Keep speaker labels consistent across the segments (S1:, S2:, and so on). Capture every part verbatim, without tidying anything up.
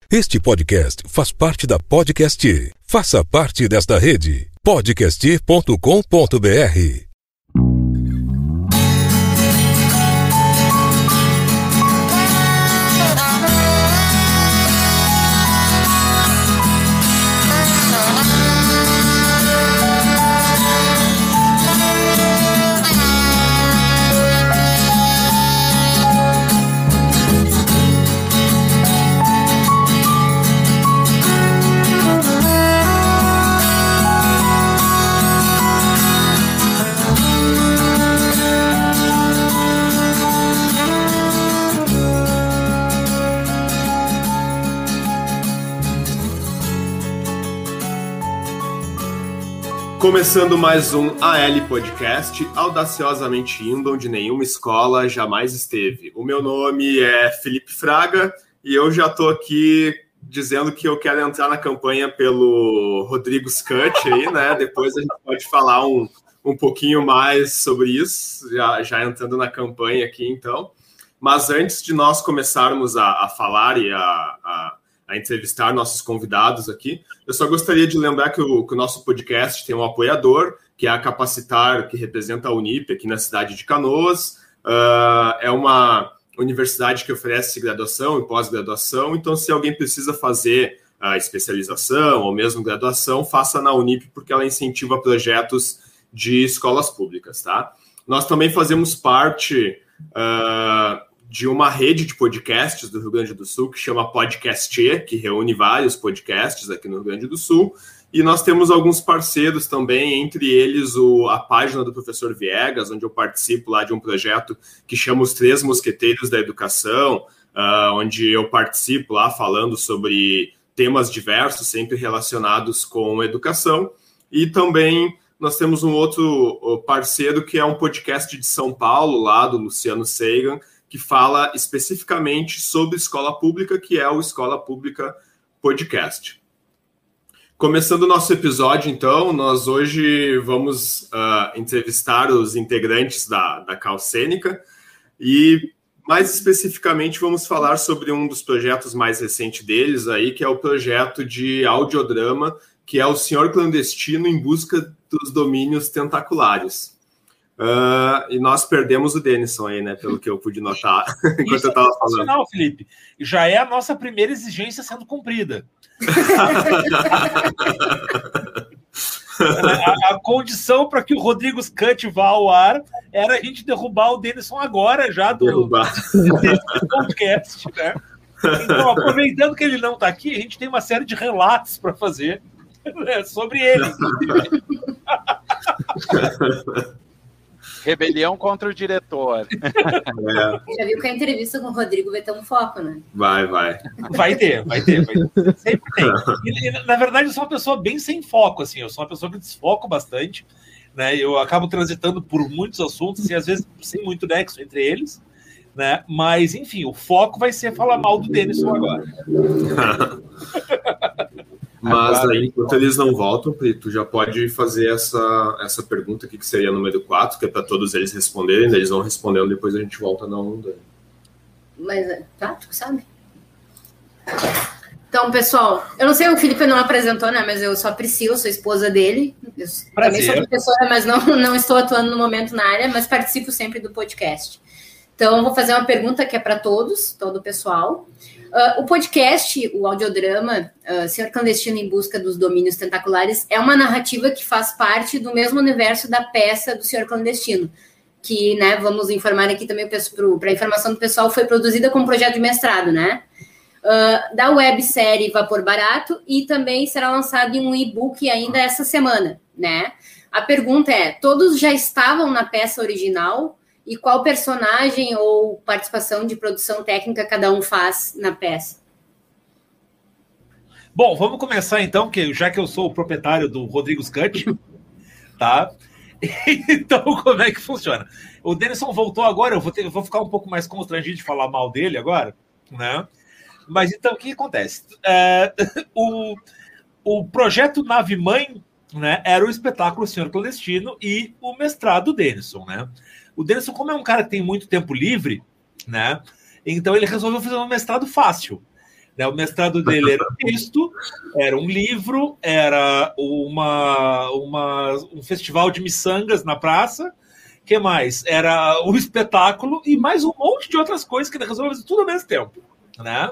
S1: Este podcast faz parte da Podcast. Faça parte desta rede. podcast ponto com ponto b r.
S2: Começando mais um A L Podcast, audaciosamente indo onde nenhuma escola jamais esteve. O meu nome é Felipe Fraga e eu já estou aqui dizendo que eu quero entrar na campanha pelo Rodrigo Scutt aí, né? Depois a gente pode falar um, um pouquinho mais sobre isso, já, já entrando na campanha aqui então. Mas antes de nós começarmos a, a falar e a... a a entrevistar nossos convidados aqui, eu só gostaria de lembrar que o, que o nosso podcast tem um apoiador, que é a Capacitar, que representa a Unip aqui na cidade de Canoas. Uh, é uma universidade que oferece graduação e pós-graduação, então se alguém precisa fazer a especialização ou mesmo graduação, faça na Unip, porque ela incentiva projetos de escolas públicas, tá? Nós também fazemos parte... Uh, de uma rede de podcasts do Rio Grande do Sul que chama Podcast, que reúne vários podcasts aqui no Rio Grande do Sul, e nós temos alguns parceiros também, entre eles o, a página do professor Viegas, onde eu participo lá de um projeto que chama Os Três Mosqueteiros da Educação, uh, onde eu participo lá falando sobre temas diversos, sempre relacionados com educação, e também nós temos um outro parceiro que é um podcast de São Paulo, lá do Luciano Seigan, que fala especificamente sobre escola pública, que é o Escola Pública Podcast. Começando o nosso episódio, então, nós hoje vamos uh, entrevistar os integrantes da, da Calcênica e, mais especificamente, vamos falar sobre um dos projetos mais recentes deles, aí, que é o projeto de audiodrama, que é o Senhor Clandestino em Busca dos Domínios Tentaculares. Uh, e nós perdemos o Denison aí, né? Pelo que eu pude notar enquanto
S3: Isso
S2: eu estava falando.
S3: Não, Felipe. Já é a nossa primeira exigência sendo cumprida. a, a condição para que o Rodrigo Scutt vá ao ar era a gente derrubar o Denison agora já do, do podcast, né? Então, aproveitando que ele não está aqui, a gente tem uma série de relatos para fazer, né, sobre ele.
S4: Rebelião contra o diretor.
S5: É. Já viu que a entrevista com o Rodrigo vai ter um foco, né?
S2: Vai, vai.
S3: Vai ter, vai ter. Vai ter. Sempre tem. E, na verdade, eu sou uma pessoa bem sem foco, assim. Eu sou uma pessoa que desfoco bastante, né? Eu acabo transitando por muitos assuntos e, às vezes, sem muito nexo entre eles, né? Mas, enfim, o foco vai ser falar mal do Denison agora.
S2: Mas aí, enquanto eles não voltam, tu já pode fazer essa, essa pergunta aqui, que seria número quatro, que é para todos eles responderem, eles vão respondendo, depois a gente volta na onda.
S5: Mas, tá, tu sabe? Então, pessoal, eu não sei, o Felipe não apresentou, né, mas eu sou a Priscila, sou a esposa dele. Eu também sou professora, mas não, não estou atuando no momento na área, mas participo sempre do podcast. Então, eu vou fazer uma pergunta que é para todos, todo o pessoal. Uh, o podcast, o audiodrama, uh, Senhor Clandestino em Busca dos Domínios Tentaculares, é uma narrativa que faz parte do mesmo universo da peça do Senhor Clandestino, que, né, vamos informar aqui também para a informação do pessoal, foi produzida como projeto de mestrado, né? Uh, da websérie Vapor Barato, e também será lançado em um e-book ainda essa semana, né? A pergunta é, todos já estavam na peça original? E qual personagem ou participação de produção técnica cada um faz na peça?
S3: Bom, vamos começar então, que já que eu sou o proprietário do Rodrigo Scutt, tá? Então, como é que funciona? O Denison voltou agora, eu vou, ter, eu vou ficar um pouco mais constrangido de falar mal dele agora, né? Mas então, o que acontece? É, o, o projeto Nave Mãe, né, era o espetáculo Senhor Clandestino e o mestrado Denison, né? O Denison, como é um cara que tem muito tempo livre, né? Então ele resolveu fazer um mestrado fácil. O mestrado dele era texto, era um livro, era uma, uma, um festival de miçangas na praça. O que mais? Era um espetáculo e mais um monte de outras coisas que ele resolveu fazer tudo ao mesmo tempo. Né?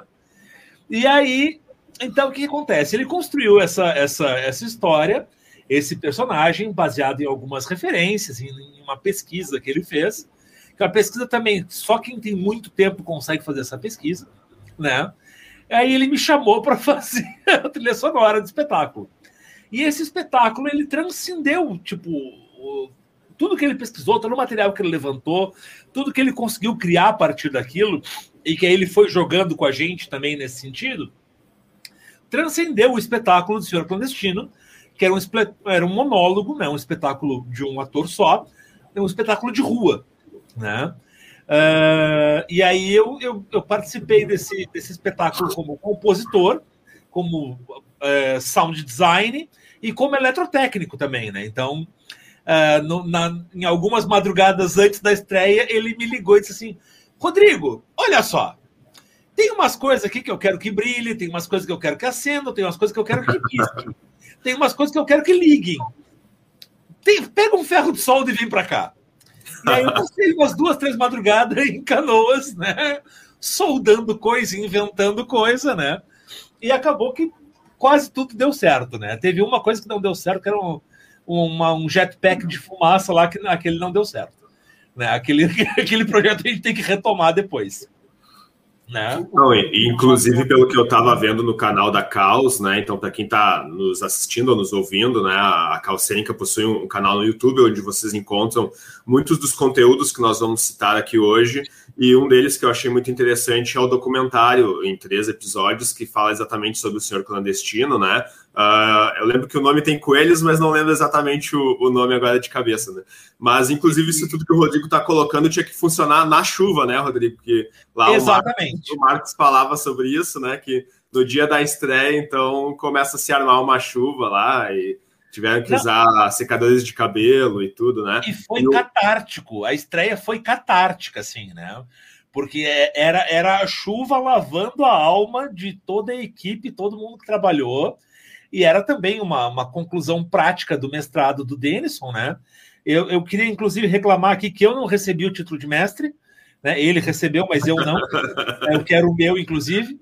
S3: E aí, então, o que acontece? Ele construiu essa, essa, essa história, esse personagem, baseado em algumas referências, em, em uma pesquisa que ele fez. Que a pesquisa também, só quem tem muito tempo consegue fazer essa pesquisa, né? Aí ele me chamou para fazer a trilha sonora do espetáculo. E esse espetáculo, ele transcendeu, tipo, o, tudo que ele pesquisou, todo o material que ele levantou, tudo que ele conseguiu criar a partir daquilo, e que aí ele foi jogando com a gente também nesse sentido, transcendeu o espetáculo do Senhor Clandestino, que era um, era um monólogo, né, um espetáculo de um ator só, um espetáculo de rua, né? Uh, e aí eu, eu, eu participei desse, desse espetáculo como compositor, como uh, sound design e como eletrotécnico também, né? Então, uh, no, na, em algumas madrugadas antes da estreia, ele me ligou e disse assim: Rodrigo, olha só, tem umas coisas aqui que eu quero que brilhe, tem umas coisas que eu quero que acendam, tem umas coisas que eu quero que pisquem, tem umas coisas que eu quero que liguem. Tem, pega um ferro de solda e vem para cá. E aí eu passei umas duas, três madrugadas em Canoas, né? Soldando coisa, inventando coisa, né? E acabou que quase tudo deu certo, né? Teve uma coisa que não deu certo, que era um, uma, um jetpack de fumaça lá, que aquele não deu certo. Né? Aquele, aquele projeto a gente tem que retomar depois. Né?
S2: Não, inclusive, pelo que eu estava vendo no canal da Caos, né? Então, para quem está nos assistindo ou nos ouvindo, né? A Caos Cênica possui um canal no YouTube onde vocês encontram muitos dos conteúdos que nós vamos citar aqui hoje. E um deles que eu achei muito interessante é o documentário em três episódios que fala exatamente sobre o Senhor Clandestino, né? Uh, eu lembro que o nome tem coelhos, mas não lembro exatamente o, o nome agora de cabeça, né? Mas, inclusive, isso tudo que o Rodrigo está colocando tinha que funcionar na chuva, né, Rodrigo? Porque lá
S3: exatamente.
S2: O, Marcos, o Marcos falava sobre isso, né? Que no dia da estreia, então, começa a se armar uma chuva lá e tiveram que usar não. secadores de cabelo e tudo, né?
S3: E foi
S2: e
S3: catártico. O... A estreia foi catártica, assim, né? Porque era, era a chuva lavando a alma de toda a equipe, todo mundo que trabalhou. E era também uma, uma conclusão prática do mestrado do Denison, né? Eu, eu queria, inclusive, reclamar aqui que eu não recebi o título de mestre, né? Ele recebeu, mas eu não. Eu quero o meu, inclusive.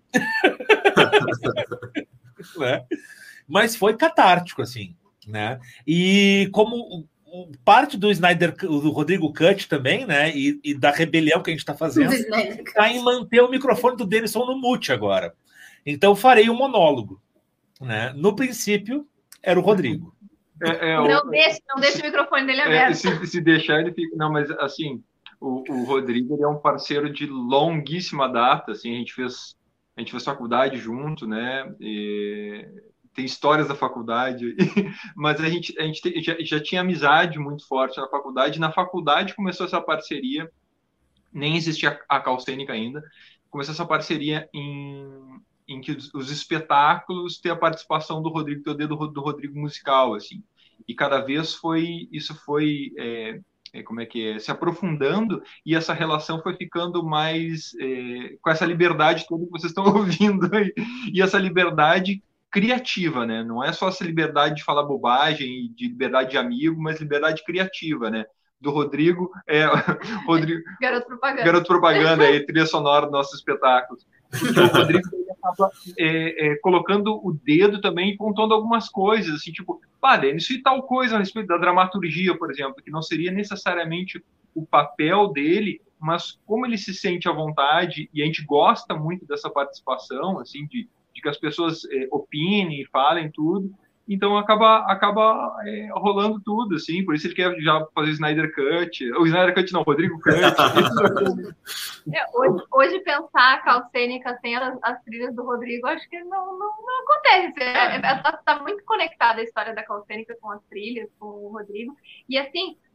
S3: Né? Mas foi catártico, assim, né? E como parte do Snyder, do Rodrigo Cut também, né? E, e da rebelião que a gente está fazendo, está em manter o microfone do Denison no mute agora. Então, farei um monólogo. Né? No princípio, era o Rodrigo.
S6: É, é,
S7: não,
S6: o,
S7: deixe, não deixe o microfone dele aberto.
S6: É, se, se deixar, ele fica... Não, mas assim, o, o Rodrigo ele é um parceiro de longuíssima data. Assim, a gente fez, a gente fez faculdade junto, né? E tem histórias da faculdade, mas a gente, a gente te, já, já tinha amizade muito forte na faculdade. Na faculdade começou essa parceria, nem existia a Caos Cênica ainda, começou essa parceria em... em que os, os espetáculos têm a participação do Rodrigo, do dedo do Rodrigo musical, assim, e cada vez foi, isso foi, é, é, como é que é, se aprofundando, e essa relação foi ficando mais, é, com essa liberdade toda que vocês estão ouvindo aí, e essa liberdade criativa, né, não é só essa liberdade de falar bobagem, de liberdade de amigo, mas liberdade criativa, né, do Rodrigo, é, Rodrigo,
S7: Garoto Propaganda,
S6: Garoto Propaganda, é, trilha sonora dos nossos espetáculos. Porque o Rodrigo estava é, é, colocando o dedo também e contando algumas coisas, assim, tipo, pá, Denis, e tal coisa a respeito da dramaturgia, por exemplo, que não seria necessariamente o papel dele, mas como ele se sente à vontade, e a gente gosta muito dessa participação, assim, de, de que as pessoas é, opinem e falem tudo, então acaba, acaba é, rolando tudo, assim, por isso ele quer já fazer o Snyder Cut, o Snyder Cut não, o Rodrigo Cut.
S7: é, hoje, hoje pensar a Caos Cênica sem as, as trilhas do Rodrigo, acho que não, não, não acontece, é, é, tá, tá muito conectada a história da Caos Cênica com as trilhas, com o Rodrigo, e assim,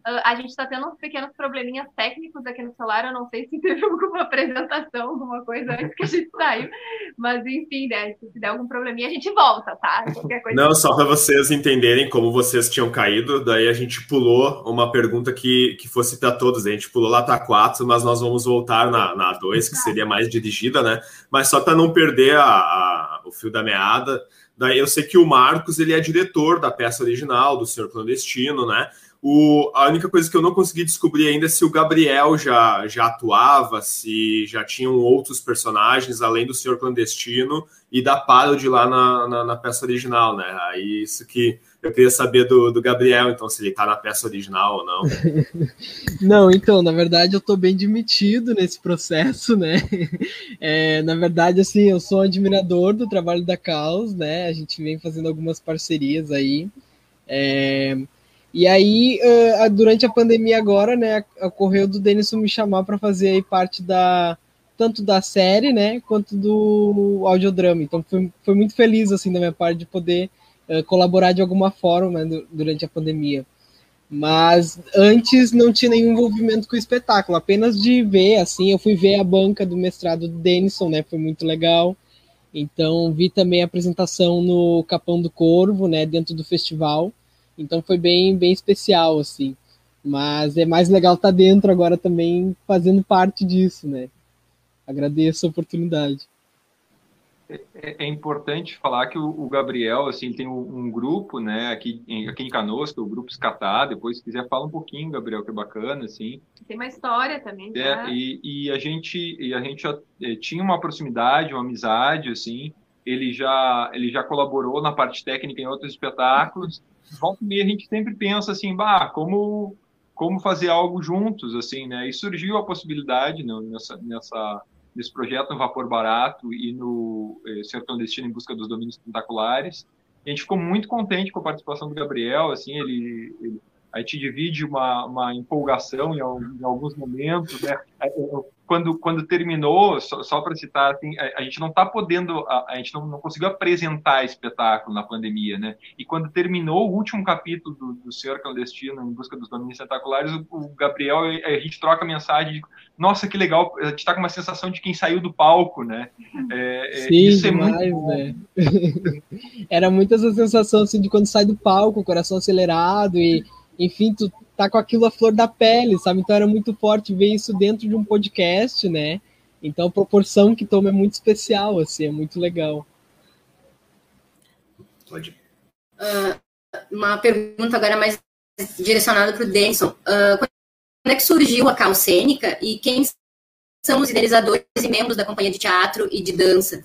S7: Uh, a gente está tendo uns pequenos probleminhas técnicos aqui no celular. Eu não sei se teve alguma apresentação, alguma coisa antes que a gente saiu. Mas, enfim, né? Se der algum probleminha, a gente volta, tá? Qualquer coisa.
S2: Não, só para vocês entenderem como vocês tinham caído. Daí a gente pulou uma pergunta que, que fosse para todos. A gente pulou lá para quatro, mas nós vamos voltar na, na dois, que seria mais dirigida, né? Mas só para não perder a, a, o fio da meada. Daí eu sei que o Marcos, ele é diretor da peça original, do Senhor Clandestino, né? O, a única coisa que eu não consegui descobrir ainda é se o Gabriel já, já atuava, se já tinham outros personagens além do Senhor Clandestino e da Parody lá na, na, na peça original, né? Aí isso que eu queria saber do, do Gabriel, então, se ele tá na peça original ou não.
S8: Não, então, na verdade eu tô bem demitido nesse processo, né? É, na verdade, assim, eu sou admirador do trabalho da Caos, né? A gente vem fazendo algumas parcerias aí. É... E aí, uh, durante a pandemia agora, né, ocorreu do Denison me chamar para fazer aí parte da, tanto da série, né, quanto do audiodrama. Então, foi, foi muito feliz, assim, da minha parte de poder uh, colaborar de alguma forma, né, durante a pandemia. Mas antes não tinha nenhum envolvimento com o espetáculo, apenas de ver, assim, eu fui ver a banca do mestrado do Denison, né, foi muito legal. Então, vi também a apresentação no Capão do Corvo, né, dentro do festival. Então foi bem, bem especial, assim. Mas é mais legal estar dentro agora também, fazendo parte disso, né? Agradeço a oportunidade.
S6: É, é importante falar que o, o Gabriel, assim, tem um, um grupo, né, aqui em, aqui em Canoas, que é o Grupo Escatá. Depois, se quiser, fala um pouquinho, Gabriel, que é bacana, assim.
S7: Tem uma história também,
S6: é,
S7: tá?
S6: e, e a gente, e a gente já, é, tinha uma proximidade, uma amizade, assim. Ele já, ele já colaborou na parte técnica em outros espetáculos. Volta e meia a gente sempre pensa assim, bah, como, como fazer algo juntos, assim, né? E surgiu a possibilidade, né, nessa, nessa, nesse projeto no Vapor Barato e no eh, Senhor Clandestino em Busca dos Domínios Tentaculares. A gente ficou muito contente com a participação do Gabriel, assim, ele, ele a gente divide uma, uma empolgação em, em alguns momentos, né? Quando, quando terminou, só, só para citar, assim, a, a gente não está podendo, a, a gente não, não conseguiu apresentar espetáculo na pandemia, né? E quando terminou o último capítulo do, do Senhor Clandestino, Em Busca dos Domínios Tentaculares, o, o Gabriel, a gente troca mensagem de, nossa, que legal, a gente está com uma sensação de quem saiu do palco, né? É,
S8: Sim,
S6: isso
S8: demais,
S6: é muito bom.
S8: Né? Era muito essa sensação, assim, de quando sai do palco, o coração acelerado e, enfim, tu tá com aquilo à flor da pele, sabe? Então era muito forte ver isso dentro de um podcast, né? Então a proporção que toma é muito especial, assim, é muito legal.
S5: Pode. Uh, uma pergunta agora mais direcionada para o Denison. Uh, quando é que surgiu a Caos Cênica e quem são os idealizadores e membros da companhia de teatro e de dança?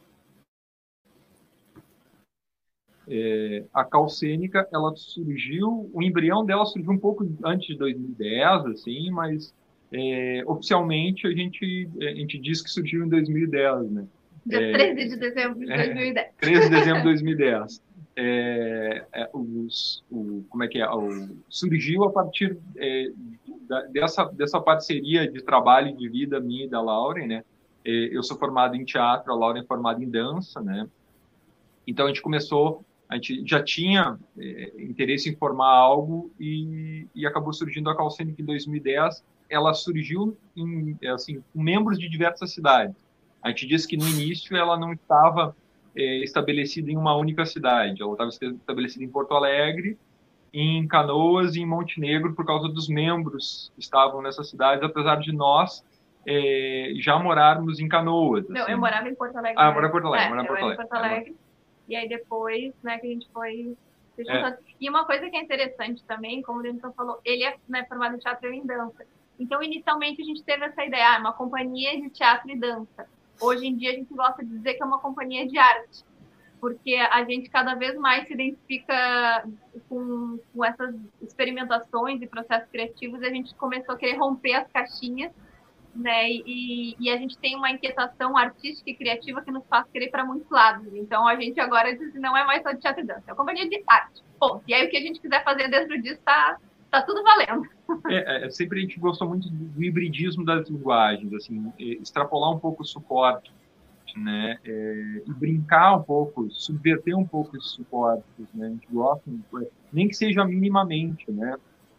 S6: É, a Caos Cênica, ela surgiu, o embrião dela surgiu um pouco antes de dois mil e dez, assim, mas é, oficialmente a gente, a gente diz que surgiu em dois mil e dez, né?
S7: Dia
S6: é,
S7: treze de dezembro de dois mil e dez.
S6: É, treze de dezembro de dois mil e dez. É, é, os, o, como é que é? O, surgiu a partir é, da, dessa, dessa parceria de trabalho e de vida minha e da Lauren, né? É, eu sou formado em teatro, a Lauren é formada em dança, né? Então a gente começou, a gente já tinha é, interesse em formar algo e, e acabou surgindo a Caos Cênica em dois mil e dez. Ela surgiu em, assim, com membros de diversas cidades. A gente disse que no início ela não estava é, estabelecida em uma única cidade. Ela estava estabelecida em Porto Alegre, em Canoas e em Montenegro por causa dos membros que estavam nessas cidades, apesar de nós é, já morarmos em Canoas.
S7: Não,
S6: assim.
S7: eu morava em Porto Alegre.
S6: Ah, eu morava em Porto Alegre.
S7: É,
S6: morava em
S7: eu
S6: Porto
S7: era em
S6: Alegre.
S7: Porto Alegre. E aí depois, né, que a gente foi se
S6: É.
S7: juntando. E uma coisa que é interessante também, como o Denison falou, ele é, né, formado em teatro e em dança. Então, inicialmente, a gente teve essa ideia, ah, uma companhia de teatro e dança. Hoje em dia, a gente gosta de dizer que é uma companhia de arte, porque a gente cada vez mais se identifica com, com essas experimentações e processos criativos, e a gente começou a querer romper as caixinhas, né? E, e a gente tem uma inquietação artística e criativa que nos faz querer para muitos lados. Então, a gente agora diz que não é mais só de teatro e dança, é uma companhia de arte. Bom, e aí o que a gente quiser fazer dentro disso está tá tudo valendo.
S6: É, é, sempre a gente gostou muito do hibridismo das linguagens, assim, extrapolar um pouco o suporte, né, é, e brincar um pouco, subverter um pouco esses suportes, né, a gente gosta, nem que seja minimamente, né,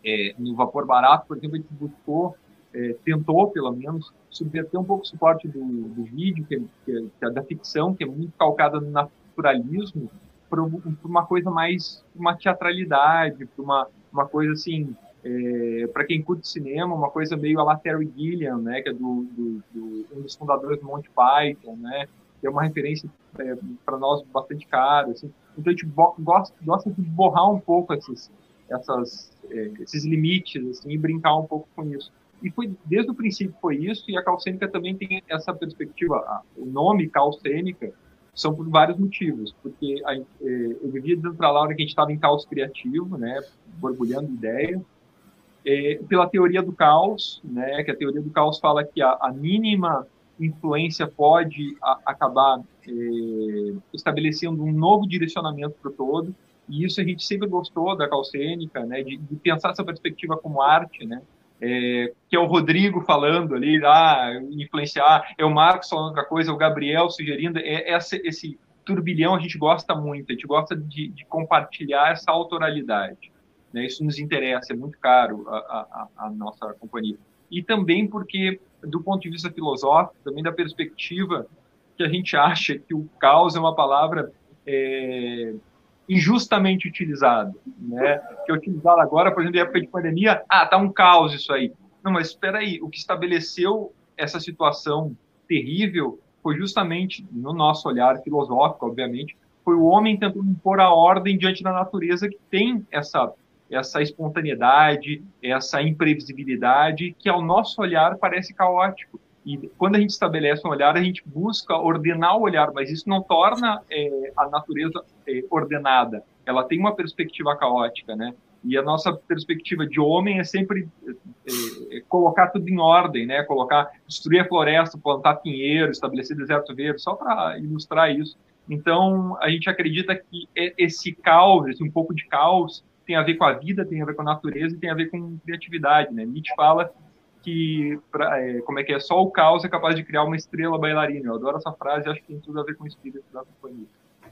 S6: É, no Vapor Barato, por exemplo, a gente buscou, é, tentou, pelo menos, subverter um pouco o suporte do, do vídeo, que, que, que é da ficção, que é muito calcada no naturalismo, para uma coisa mais, uma teatralidade, para uma, uma coisa assim, é, para quem curte cinema, uma coisa meio a la Terry Gilliam, né, que é do, do, do, um dos fundadores do Monty Python, né, que é uma referência é, para nós bastante cara, assim. Então a gente gosta, gosta de borrar um pouco esses, essas, é, esses limites, assim, e brincar um pouco com isso. E foi, desde o princípio foi isso, e a Calcênica também tem essa perspectiva. A, o nome Calcênica são por vários motivos, porque a, é, eu vivia dizendo para a Laura que a gente estava em caos criativo, né, borbulhando ideia, é, pela teoria do caos, né, que a teoria do caos fala que a, a mínima influência pode a, acabar é, estabelecendo um novo direcionamento para o todo, e isso a gente sempre gostou da Calcênica, né, de, de pensar essa perspectiva como arte, né, é, que é o Rodrigo falando ali, ah, influenciar, é o Marcos falando outra coisa, é o Gabriel sugerindo, é, é esse, esse turbilhão a gente gosta muito, a gente gosta de, de compartilhar essa autoralidade, né, isso nos interessa, é muito caro a, a, a nossa companhia. E também porque, do ponto de vista filosófico, também da perspectiva que a gente acha que o caos é uma palavra é, injustamente utilizada, né? Que é utilizada agora, por exemplo, em época de pandemia, ah, tá um caos isso aí. Não, mas espera aí, o que estabeleceu essa situação terrível foi justamente, no nosso olhar filosófico, obviamente, foi o homem tentando impor a ordem diante da natureza que tem essa, essa espontaneidade, essa imprevisibilidade, que ao nosso olhar parece caótico. E quando a gente estabelece um olhar, a gente busca ordenar o olhar, mas isso não torna é, a natureza é, ordenada. Ela tem uma perspectiva caótica, né? E a nossa perspectiva de homem é sempre é, é, colocar tudo em ordem, né? Colocar, destruir a floresta, plantar pinheiro, estabelecer deserto verde, só para ilustrar isso. Então, a gente acredita que esse caos, esse um pouco de caos, tem a ver com a vida, tem a ver com a natureza e tem a ver com criatividade, né? Nietzsche fala que, pra, é, como é que é, só o caos é capaz de criar uma estrela bailarina. Eu adoro essa frase e acho que tem tudo a ver com o espírito da companhia.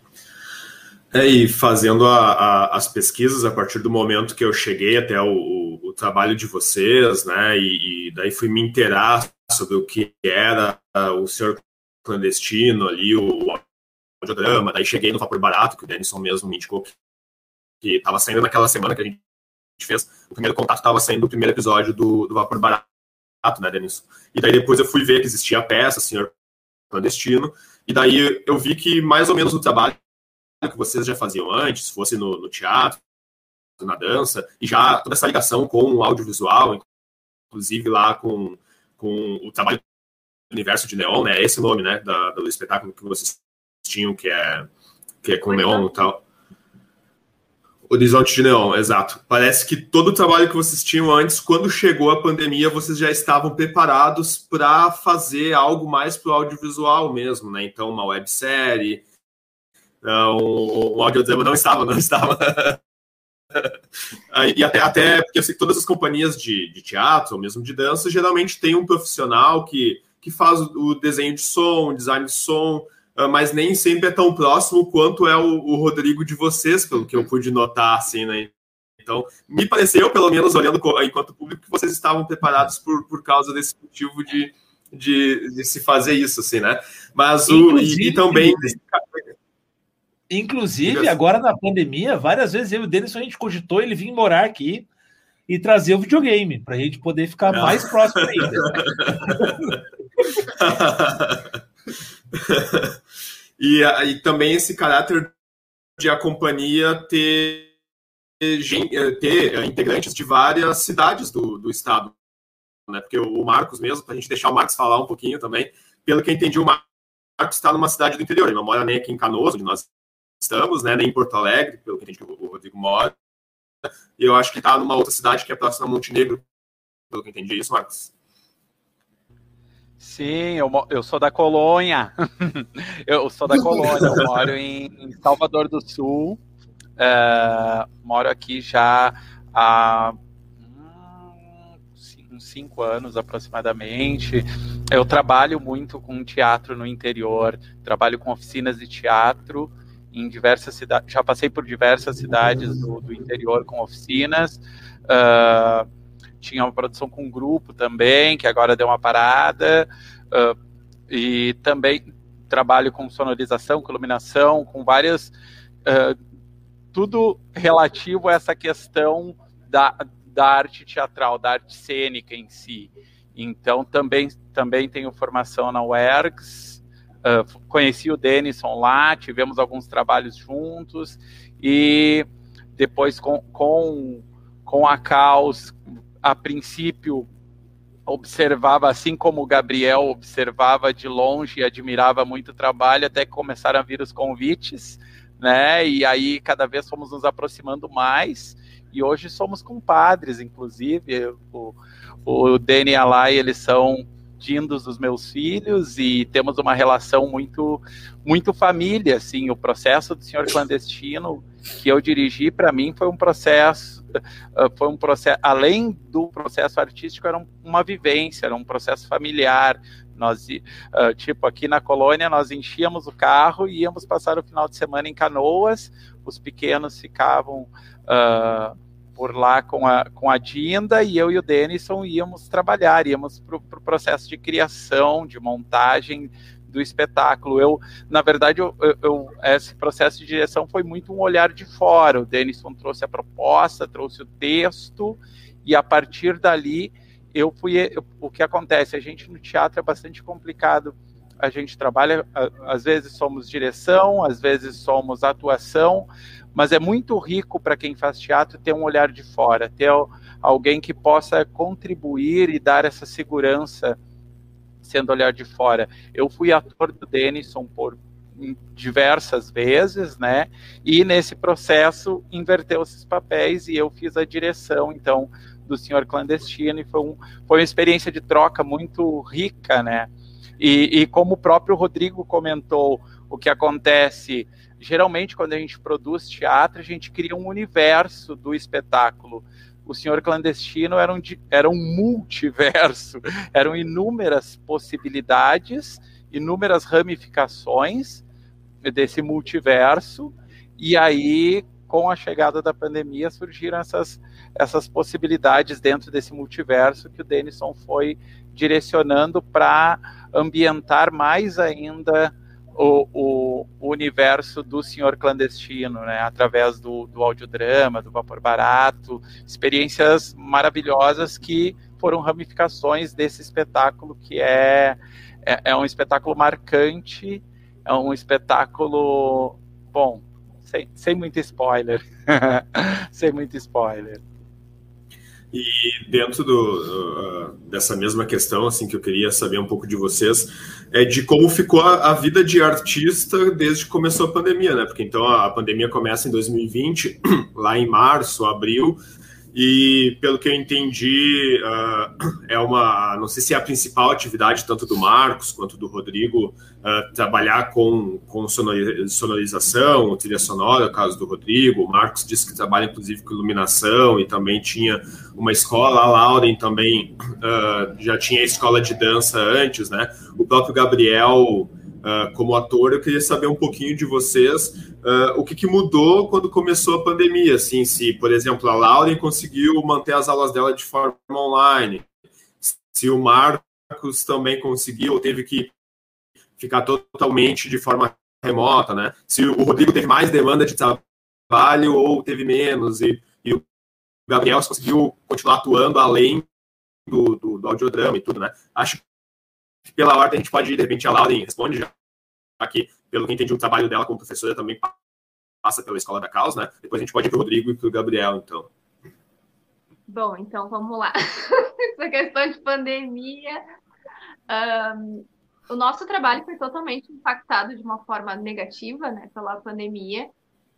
S2: É, e fazendo a, a, as pesquisas a partir do momento que eu cheguei até o, o, o trabalho de vocês, né, e, e daí fui me inteirar sobre o que era o Senhor Clandestino ali, o, o audiodrama, daí cheguei no Vapor Barato, que o Denison mesmo me indicou que estava saindo naquela semana que a gente fez, o primeiro contato estava saindo do primeiro episódio do, do Vapor Barato, né, Denison? E daí depois eu fui ver que existia a peça, Senhor Clandestino, e daí eu vi que mais ou menos o trabalho que vocês já faziam antes, fosse no, no teatro, na dança, e já toda essa ligação com o audiovisual, inclusive lá com, com o trabalho do Universo de Neon, né? Esse nome, né, da, do espetáculo que vocês tinham, que é, que é com Neon e tal. Horizonte de Neon, exato. Parece que todo o trabalho que vocês tinham antes, quando chegou a pandemia, vocês já estavam preparados para fazer algo mais para o audiovisual mesmo, né? Então, uma websérie. Não, o audiodrama não estava, não estava. E até, até porque eu sei que todas as companhias de, de teatro, ou mesmo de dança, geralmente tem um profissional que, que faz o desenho de som, o design de som, mas nem sempre é tão próximo quanto é o, o Rodrigo de vocês, pelo que eu pude notar, assim, né? Então, me pareceu, pelo menos olhando enquanto público, que vocês estavam preparados por, por causa desse motivo de, de, de se fazer isso, assim, né? Mas o... E, e também...
S3: Inclusive, agora na pandemia, várias vezes eu e o Denison, a gente cogitou ele vir morar aqui e trazer o videogame, para a gente poder ficar ah. mais próximo ainda. e,
S2: e também esse caráter de a companhia ter, ter integrantes de várias cidades do, do estado, né? Porque o Marcos mesmo, para a gente deixar o Marcos falar um pouquinho também, pelo que eu entendi, o Marcos está numa cidade do interior, ele não mora nem aqui em Canoas, onde nós estamos, né, nem em Porto Alegre, pelo que entendi que o Rodrigo mora, e eu acho que está numa outra cidade que é próxima a Montenegro, pelo que entendi isso, Marcos.
S4: Sim, eu, eu sou da colônia, eu sou da colônia, eu moro em, em Salvador do Sul, uh, moro aqui já há uns cinco anos aproximadamente. Eu trabalho muito com teatro no interior, trabalho com oficinas de teatro em diversas cidades, já passei por diversas cidades do, do interior com oficinas, uh, tinha uma produção com grupo também, que agora deu uma parada, uh, e também trabalho com sonorização, com iluminação, com várias... Uh, tudo relativo a essa questão da, da arte teatral, da arte cênica em si. Então, também, também tenho formação na U E R G S, uh, conheci o Denison lá, tivemos alguns trabalhos juntos, e depois com, com, com a Caos, a princípio, observava, assim como o Gabriel observava de longe e admirava muito o trabalho, até que começaram a vir os convites, né? E aí cada vez fomos nos aproximando mais, e hoje somos compadres, inclusive, o, o Deni e a Lai, eles são dindos dos meus filhos, e temos uma relação muito, muito família, assim. O processo do Senhor Clandestino que eu dirigi, para mim, foi um processo, foi um processo, além do processo artístico, era uma vivência, era um processo familiar. Nós, uh, tipo, aqui na colônia, nós enchíamos o carro e íamos passar o final de semana em Canoas, os pequenos ficavam uh, por lá com a, com a Dinda, e eu e o Denison íamos trabalhar, íamos para o pro processo de criação, de montagem do espetáculo. Eu, na verdade, eu, eu, esse processo de direção foi muito um olhar de fora. O Denison trouxe a proposta, trouxe o texto, e a partir dali eu fui... Eu, o que acontece? A gente no teatro é bastante complicado. A gente trabalha, às vezes somos direção, às vezes somos atuação, mas é muito rico para quem faz teatro ter um olhar de fora, ter alguém que possa contribuir e dar essa segurança sendo olhar de fora. Eu fui ator do Denison por diversas vezes, né? E nesse processo inverteu esses papéis e eu fiz a direção, então, do Senhor Clandestino, e foi, um, foi uma experiência de troca muito rica, né? E, e como o próprio Rodrigo comentou, o que acontece, geralmente quando a gente produz teatro, a gente cria um universo do espetáculo. O Senhor Clandestino era um, era um multiverso, eram inúmeras possibilidades, inúmeras ramificações desse multiverso, e aí, com a chegada da pandemia, surgiram essas, essas possibilidades dentro desse multiverso que o Denison foi direcionando para ambientar mais ainda o, o, o universo do Senhor Clandestino, né? Através do, do audiodrama, do Vapor Barato, experiências maravilhosas que foram ramificações desse espetáculo, que é, é, é um espetáculo marcante, é um espetáculo, bom, sem, sem muito spoiler, sem muito spoiler.
S2: E dentro do, uh, dessa mesma questão, assim, que eu queria saber um pouco de vocês, é de como ficou a, a vida de artista desde que começou a pandemia, né? Porque então a, a pandemia começa em dois mil e vinte, lá em março, abril, e pelo que eu entendi, uh, é uma, não sei se é a principal atividade tanto do Marcos quanto do Rodrigo, uh, trabalhar com, com sonorização, trilha sonora, no caso do Rodrigo. O Marcos disse que trabalha inclusive com iluminação e também tinha uma escola. A Lauren também uh, já tinha escola de dança antes, né? O próprio Gabriel, Uh, como ator, eu queria saber um pouquinho de vocês, uh, o que, que mudou quando começou a pandemia, assim, se, por exemplo, a Lauren conseguiu manter as aulas dela de forma online, se o Marcos também conseguiu, ou teve que ficar totalmente de forma remota, né? Se o Rodrigo teve mais demanda de trabalho ou teve menos, e, e o Gabriel conseguiu continuar atuando além do, do, do audiodrama e tudo, né? Acho pela ordem, a gente pode ir, de repente, a Lauren responde, já que, pelo que entendi, o trabalho dela como professora também passa pela Escola da Caos, né? Depois a gente pode ir para o Rodrigo e para o Gabriel, então.
S7: Bom, então vamos lá. Essa questão de pandemia. Um, o nosso trabalho foi totalmente impactado de uma forma negativa, né, pela pandemia.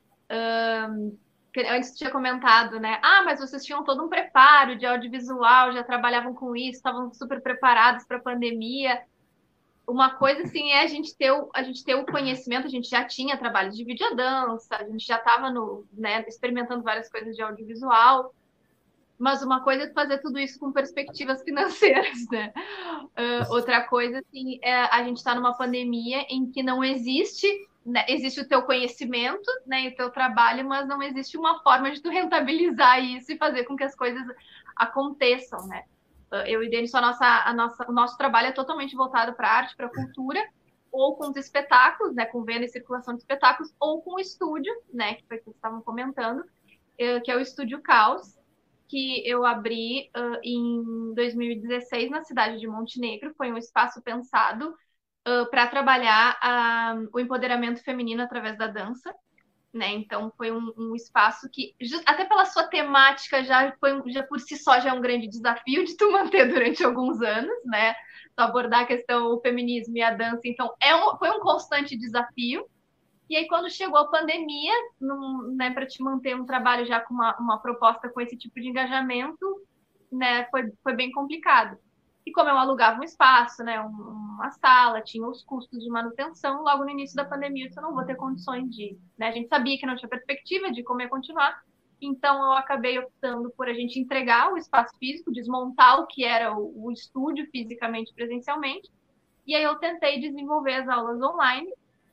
S7: Um, Antes tinha comentado, né? Ah, mas vocês tinham todo um preparo de audiovisual, já trabalhavam com isso, estavam super preparados para a pandemia. Uma coisa, assim, é a gente, ter o, a gente ter o conhecimento, a gente já tinha trabalhos de videodança, a gente já estava no, né, experimentando várias coisas de audiovisual, mas uma coisa é fazer tudo isso com perspectivas financeiras, né? Uh, outra coisa, assim, é a gente está numa pandemia em que não existe né, existe o teu conhecimento, né, e o teu trabalho, mas não existe uma forma de tu rentabilizar isso e fazer com que as coisas aconteçam, né? Eu e o Denison, a nossa, a nossa, o nosso trabalho é totalmente voltado para a arte, para a cultura, ou com os espetáculos, né, com venda e circulação de espetáculos, ou com o estúdio, né, que foi o que vocês estavam comentando, que é o Estúdio Caos, que eu abri uh, em dois mil e dezesseis na cidade de Montenegro. Foi um espaço pensado uh, para trabalhar uh, o empoderamento feminino através da dança, né? Então foi um, um espaço que, até pela sua temática, já, foi, já por si só já é um grande desafio de tu manter durante alguns anos, né? Tu abordar a questão do feminismo e a dança, então é um, foi um constante desafio. E aí, quando chegou a pandemia, num, né, para te manter um trabalho já com uma, uma proposta com esse tipo de engajamento, né, foi, foi bem complicado. E como eu alugava um espaço, né, uma sala, tinha os custos de manutenção, logo no início da pandemia eu disse, eu não vou ter condições de... Né, a gente sabia que não tinha perspectiva de como ia continuar, então eu acabei optando por a gente entregar o espaço físico, desmontar o que era o, o estúdio fisicamente, presencialmente, e aí eu tentei desenvolver as aulas online,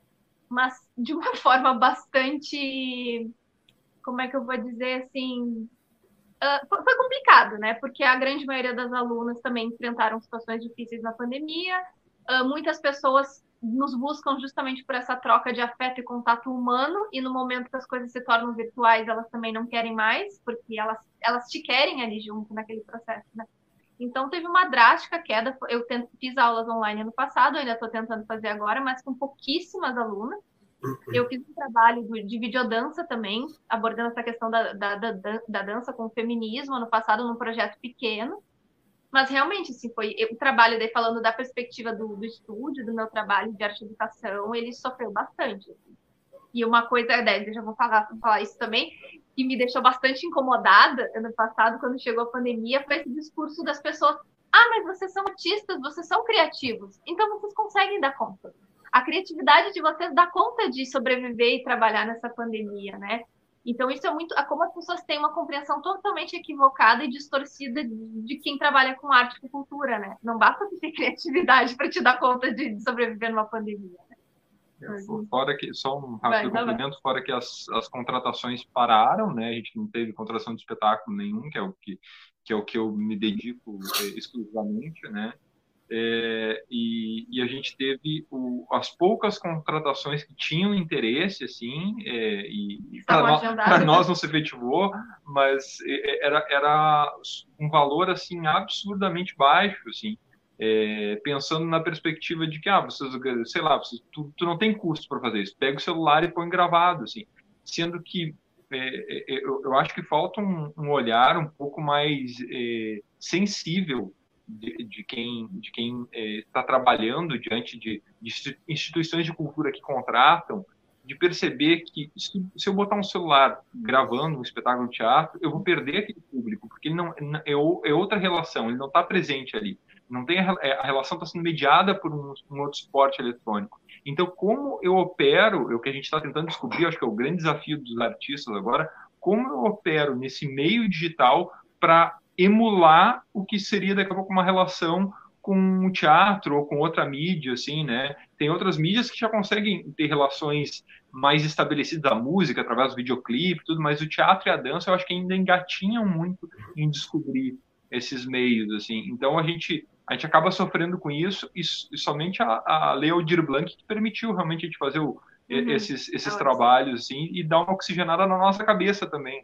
S7: mas de uma forma bastante, como é que eu vou dizer assim, uh, foi, foi complicado, né? Porque a grande maioria das alunas também enfrentaram situações difíceis na pandemia, uh, muitas pessoas nos buscam justamente por essa troca de afeto e contato humano, e no momento que as coisas se tornam virtuais, elas também não querem mais, porque elas, elas te querem ali junto naquele processo, né? Então, teve uma drástica queda. Eu tento, fiz aulas online no passado, ainda estou tentando fazer agora, mas com pouquíssimas alunas. Eu fiz um trabalho de videodança também, abordando essa questão da, da, da, da dança com o feminismo, ano passado, num projeto pequeno. Mas, realmente, assim, foi o trabalho, daí, falando da perspectiva do, do estúdio, do meu trabalho de arte e educação, ele sofreu bastante. Assim. E uma coisa, né, eu já vou falar, falar isso também, que me deixou bastante incomodada ano passado, quando chegou a pandemia, foi esse discurso das pessoas: ah, mas vocês são artistas, vocês são criativos, então vocês conseguem dar conta. A criatividade de vocês dá conta de sobreviver e trabalhar nessa pandemia, né? Então isso é muito, como as pessoas têm uma compreensão totalmente equivocada e distorcida de quem trabalha com arte e com cultura, né? Não basta ter criatividade para te dar conta de sobreviver numa pandemia, né?
S6: Fora que, só um rápido vai, complemento, vai. Fora que as, as contratações pararam, né? A gente não teve contratação de espetáculo nenhum, que é o que, que, é o que eu me dedico é, exclusivamente, né? É, e, e a gente teve o, as poucas contratações que tinham interesse, assim, é, e para nós não se efetivou, mas era, era um valor, assim, absurdamente baixo, assim. É, pensando na perspectiva de que, ah, vocês, sei lá, vocês, tu, tu não tem custo para fazer isso, pega o celular e põe gravado, assim, sendo que é, é, eu, eu acho que falta um, um olhar um pouco mais é, sensível de, de quem, de quem é, está trabalhando diante de, de instituições de cultura que contratam, de perceber que se, se eu botar um celular gravando um espetáculo de teatro, eu vou perder aquele público, porque ele não, é, é outra relação, ele não está presente ali. Não tem a, a relação está sendo mediada por um, um outro suporte eletrônico. Então, como eu opero, é o que a gente está tentando descobrir, acho que é o grande desafio dos artistas agora, como eu opero nesse meio digital para emular o que seria daqui a pouco uma relação com o teatro ou com outra mídia, assim, né? Tem outras mídias que já conseguem ter relações mais estabelecidas da música, através do videoclipe, tudo, mas o teatro e a dança eu acho que ainda engatinham muito em descobrir esses meios, assim. Então a gente a gente acaba sofrendo com isso e, e somente a, a Lei Aldir Blanc que permitiu realmente a gente fazer o, uhum. esses, esses trabalhos, assim, e dar uma oxigenada na nossa cabeça também.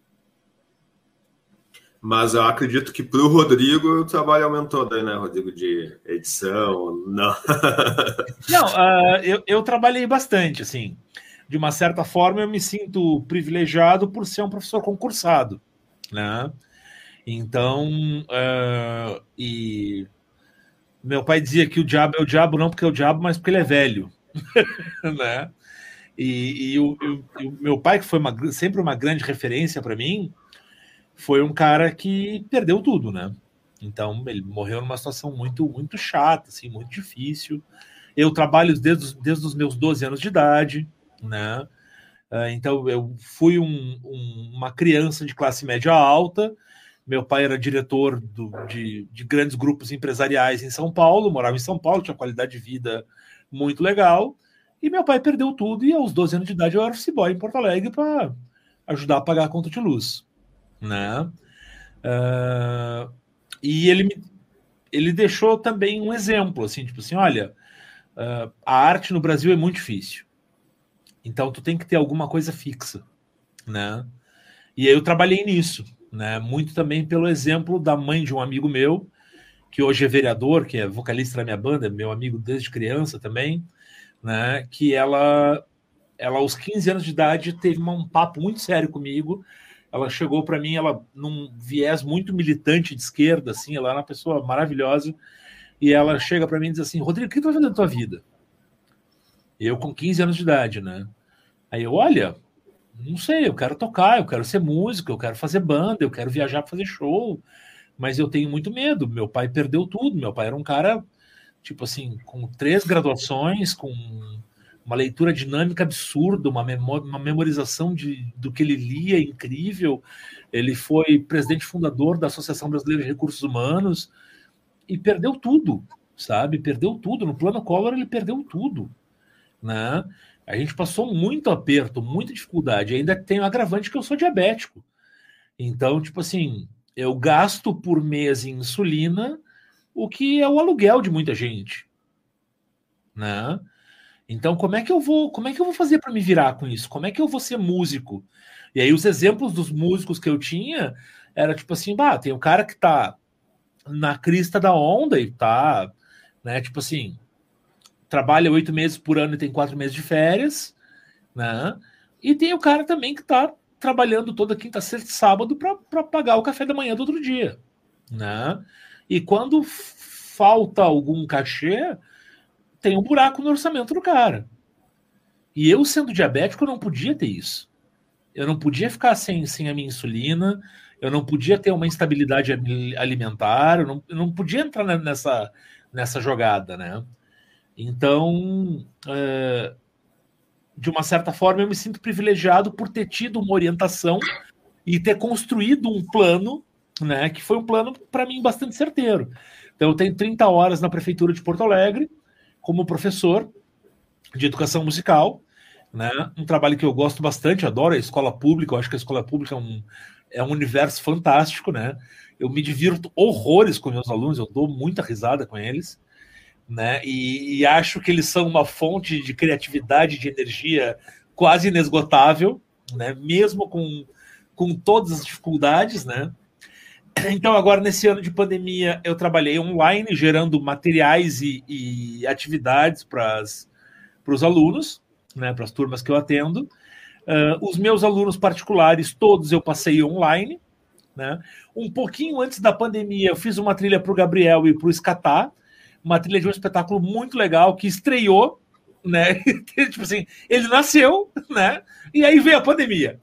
S2: Mas eu acredito que para o Rodrigo o trabalho aumentou, daí, né, Rodrigo, de edição, não?
S3: Não, uh, eu, eu trabalhei bastante, assim. De uma certa forma, eu me sinto privilegiado por ser um professor concursado, né? Então, uh, e meu pai dizia que o diabo é o diabo, não porque é o diabo, mas porque ele é velho, né? E, e, o, e o meu pai, que foi uma, sempre uma grande referência para mim, foi um cara que perdeu tudo, né? Então, ele morreu numa situação muito, muito chata, assim, muito difícil. Eu trabalho desde, desde os meus doze anos de idade, né? Então, eu fui um, um, uma criança de classe média alta. Meu pai era diretor do, de, de grandes grupos empresariais em São Paulo, morava em São Paulo, tinha qualidade de vida muito legal. E meu pai perdeu tudo, e aos doze anos de idade eu era office boy em Porto Alegre para ajudar a pagar a conta de luz, né? Uh, e ele, me, ele deixou também um exemplo, assim, tipo assim, olha, uh, a arte no Brasil é muito difícil, então tu tem que ter alguma coisa fixa, né? E aí eu trabalhei nisso, né? Muito também pelo exemplo da mãe de um amigo meu, que hoje é vereador, que é vocalista da minha banda, meu amigo desde criança também, né? Que ela, ela aos quinze anos de idade teve uma, um papo muito sério comigo. Ela chegou para mim, ela num viés muito militante de esquerda, assim, ela era uma pessoa maravilhosa, e ela chega para mim e diz assim, Rodrigo, o que tu vai fazer na tua vida? Eu com quinze anos de idade, né? Aí eu, olha, não sei, eu quero tocar, eu quero ser músico, eu quero fazer banda, eu quero viajar para fazer show, mas eu tenho muito medo, meu pai perdeu tudo, meu pai era um cara, tipo assim, com três graduações, com uma leitura dinâmica absurda, uma, memó- uma memorização de, do que ele lia incrível. Ele foi presidente fundador da Associação Brasileira de Recursos Humanos e perdeu tudo, sabe? Perdeu tudo. No plano Collor ele perdeu tudo, né? A gente passou muito aperto, muita dificuldade. Ainda tem o agravante que eu sou diabético. Então, tipo assim, eu gasto por mês em insulina o que é o aluguel de muita gente, né? Então, como é que eu vou, como é que eu vou fazer para me virar com isso? Como é que eu vou ser músico? E aí os exemplos dos músicos que eu tinha era tipo assim, bah, tem um cara que tá na crista da onda e tá, né, tipo assim, trabalha oito meses por ano e tem quatro meses de férias, né? E tem o cara também que tá trabalhando toda quinta, sexta e sábado para pagar o café da manhã do outro dia, né? E quando falta algum cachê, tem um buraco no orçamento do cara. E eu, sendo diabético, eu não podia ter isso. Eu não podia ficar sem, sem a minha insulina, eu não podia ter uma instabilidade alimentar, eu não, eu não podia entrar nessa, nessa jogada, né? Então, é, de uma certa forma, eu me sinto privilegiado por ter tido uma orientação e ter construído um plano, né, que foi um plano, para mim, bastante certeiro. Então, eu tenho trinta horas na Prefeitura de Porto Alegre, como professor de educação musical, né? Um trabalho que eu gosto bastante, adoro a escola pública, eu acho que a escola pública é um, é um universo fantástico, né? Eu me divirto horrores com meus alunos, eu dou muita risada com eles, né? E, e acho que eles são uma fonte de criatividade, de energia quase inesgotável, né? Mesmo com, com todas as dificuldades, né? Então, agora, nesse ano de pandemia, eu trabalhei online, gerando materiais e, e atividades para os alunos, né, para as turmas que eu atendo. Uh, os meus alunos particulares, todos eu passei online, né? Um pouquinho antes da pandemia, eu fiz uma trilha para o Gabriel e para o Escatá, uma trilha de um espetáculo muito legal que estreou, né? Tipo assim, ele nasceu, né? E aí veio a pandemia.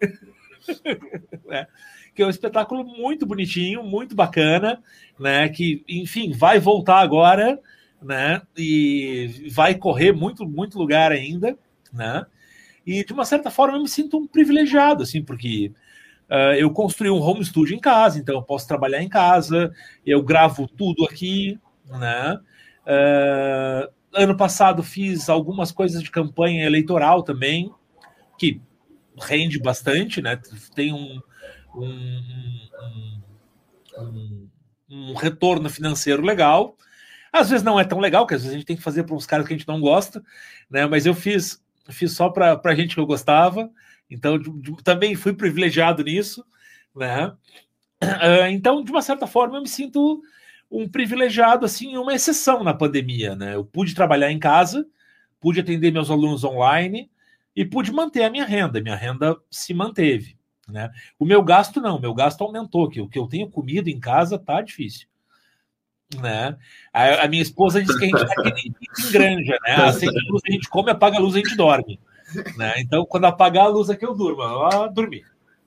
S3: Né? Que é um espetáculo muito bonitinho, muito bacana, né? Que, enfim, vai voltar agora, né? E vai correr muito, muito lugar ainda, né? E, de uma certa forma, eu me sinto um privilegiado, assim, porque uh, eu construí um home studio em casa, então eu posso trabalhar em casa, eu gravo tudo aqui, né? Uh, ano passado fiz algumas coisas de campanha eleitoral também, que rende bastante, né? Tem um Um, um, um, um retorno financeiro legal. Às vezes não é tão legal, porque às vezes a gente tem que fazer para uns caras que a gente não gosta, né? Mas eu fiz, fiz só para a gente que eu gostava, então de, de, também fui privilegiado nisso, né? Uh, então, de uma certa forma, eu me sinto um privilegiado, assim, uma exceção na pandemia, né? Eu pude trabalhar em casa, pude atender meus alunos online e pude manter a minha renda. Minha renda se manteve. Né? O meu gasto não, o meu gasto aumentou, que o que eu tenho comido em casa tá difícil, né? A, a minha esposa diz que a gente tá que nem em granja, né? Acende a luz, a gente come, apaga a luz, a gente dorme, né? Então, quando apagar a luz é que eu durmo, eu dormi.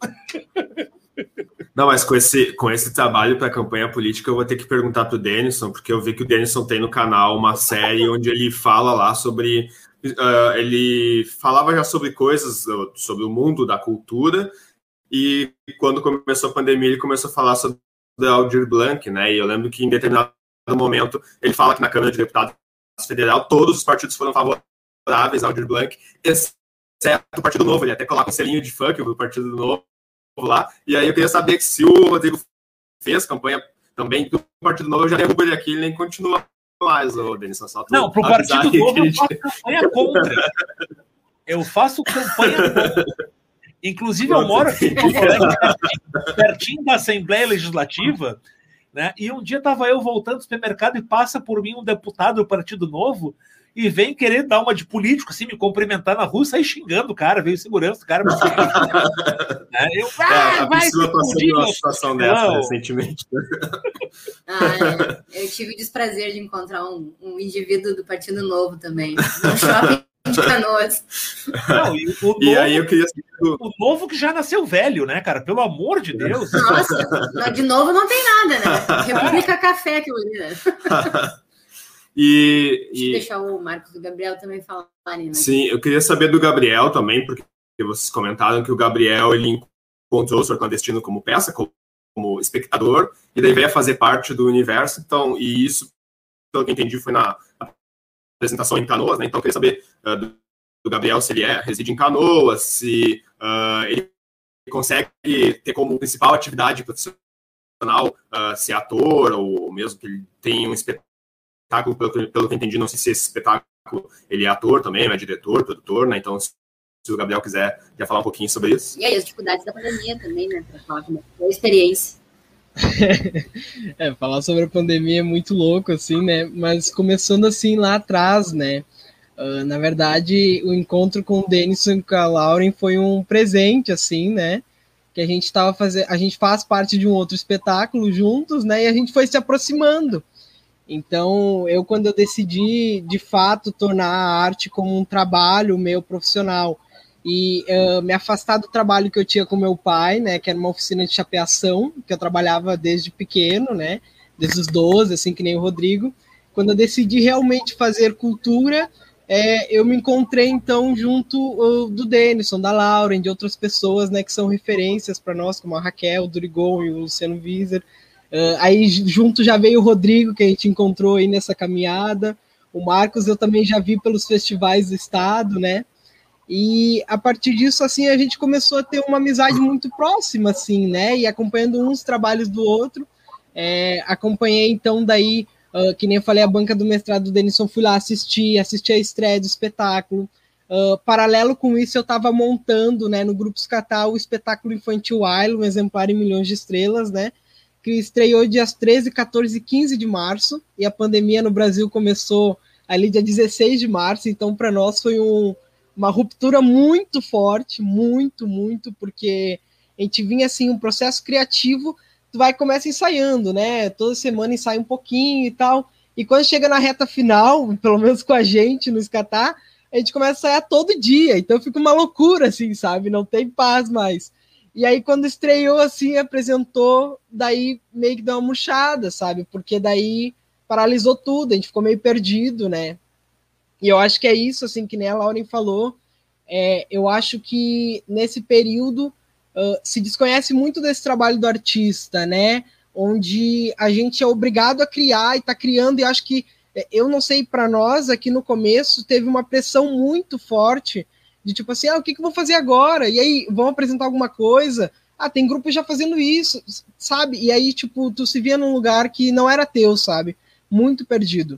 S2: Não, mas com esse, com esse trabalho para a campanha política, eu vou ter que perguntar para o Denison, porque eu vi que o Denison tem no canal uma série onde ele fala lá sobre... Uh, ele falava já sobre coisas, uh, sobre o mundo da cultura. E quando começou a pandemia, ele começou a falar sobre Aldir Blanc, né? E eu lembro que em determinado momento ele fala que na Câmara de Deputados Federal todos os partidos foram favoráveis favoráveis ao Aldir Blanc, exceto o Partido Novo. Ele até coloca um selinho de funk do Partido Novo lá. E aí eu queria saber que se o Rodrigo fez campanha também do Partido Novo, eu já derrubo ele aqui, ele nem continua mais, ô Denison.
S3: Não, pro Partido Novo eu faço campanha contra. Eu faço campanha contra. Inclusive, eu moro aqui pertinho, pertinho da Assembleia Legislativa, né? E um dia estava eu voltando do supermercado e passa por mim um deputado do Partido Novo e vem querer dar uma de político, assim, me cumprimentar na rua, sair xingando o cara, veio segurança, o cara... né? Eu,
S2: ah, é, a vai, Priscila passou por uma situação dessa não. recentemente.
S5: Ah, é. Eu tive o desprazer de encontrar um, um indivíduo do Partido Novo também, no shopping de Canoas.
S3: Não, e, o novo,
S2: e aí eu queria...
S3: O Novo que já nasceu velho, né, cara? Pelo amor de Deus.
S5: Nossa, de novo não tem nada, né? República Café aquilo ali, né?
S2: E,
S5: Deixa eu deixar o Marcos e o Gabriel também falarem. Né?
S2: Sim, eu queria saber do Gabriel também, porque vocês comentaram que o Gabriel ele encontrou o Senhor Clandestino como peça, como, como espectador, e daí veio a fazer parte do universo. Então, e isso, pelo que eu entendi, foi na apresentação em Canoas, né? Então, eu queria saber uh, do, do Gabriel se ele é, reside em Canoas, se uh, ele consegue ter como principal atividade profissional uh, ser ator, ou mesmo que ele tenha um espetáculo. Pelo que, pelo que eu entendi, não sei se esse espetáculo ele é ator também, é diretor, produtor, né? Então, se o Gabriel quiser, quer falar um pouquinho sobre isso.
S5: E aí, as dificuldades da pandemia também, né? Para falar como foi a experiência.
S8: É, falar sobre a pandemia é muito louco, assim, né? Mas começando assim lá atrás, né? Uh, na verdade, o encontro com o Denison e com a Lauren foi um presente, assim, né? Que a gente estava fazendo, a gente faz parte de um outro espetáculo juntos, né? E a gente foi se aproximando. Então, eu, quando eu decidi, de fato, tornar a arte como um trabalho meu profissional e uh, me afastar do trabalho que eu tinha com meu pai, né, que era uma oficina de chapeação, que eu trabalhava desde pequeno, né, desde os doze, assim, que nem o Rodrigo, quando eu decidi realmente fazer cultura, é, eu me encontrei, então, junto uh, do Denison, da Lauren, de outras pessoas, né, que são referências para nós, como a Raquel, o Durigon e o Luciano Wieser. Uh, aí junto já veio o Rodrigo, que a gente encontrou aí nessa caminhada, o Marcos eu também já vi pelos festivais do estado, né, e a partir disso, assim, a gente começou a ter uma amizade muito próxima, assim, né, e acompanhando uns trabalhos do outro, é, acompanhei então daí, uh, que nem eu falei, a banca do mestrado do Denison, fui lá assistir, assisti a estreia do espetáculo, uh, paralelo com isso eu estava montando, né, no Grupo Escatal, o espetáculo infantil Ailo, um exemplar em milhões de estrelas, né, que estreou dias treze, quatorze e quinze de março, e a pandemia no Brasil começou ali dia dezesseis de março, então para nós foi um, uma ruptura muito forte, muito, muito, porque a gente vinha assim, um processo criativo, tu vai começa ensaiando, né, toda semana ensaia um pouquinho e tal, e quando chega na reta final, pelo menos com a gente no Escatá, a gente começa a ensaiar todo dia, então fica uma loucura, assim, sabe, não tem paz mais. E aí, quando estreou, assim, apresentou, daí meio que deu uma murchada, sabe? Porque daí paralisou tudo, a gente ficou meio perdido, né? E eu acho que é isso, assim, que nem a Lauren falou. É, eu acho que nesse período uh, se desconhece muito desse trabalho do artista, né? Onde a gente é obrigado a criar e tá criando, e acho que, eu não sei, para nós, aqui no começo, teve uma pressão muito forte de tipo assim, ah, o que, que eu vou fazer agora? E aí, vão apresentar alguma coisa? Ah, tem grupo já fazendo isso, sabe? E aí, tipo, tu se via num lugar que não era teu, sabe? Muito perdido.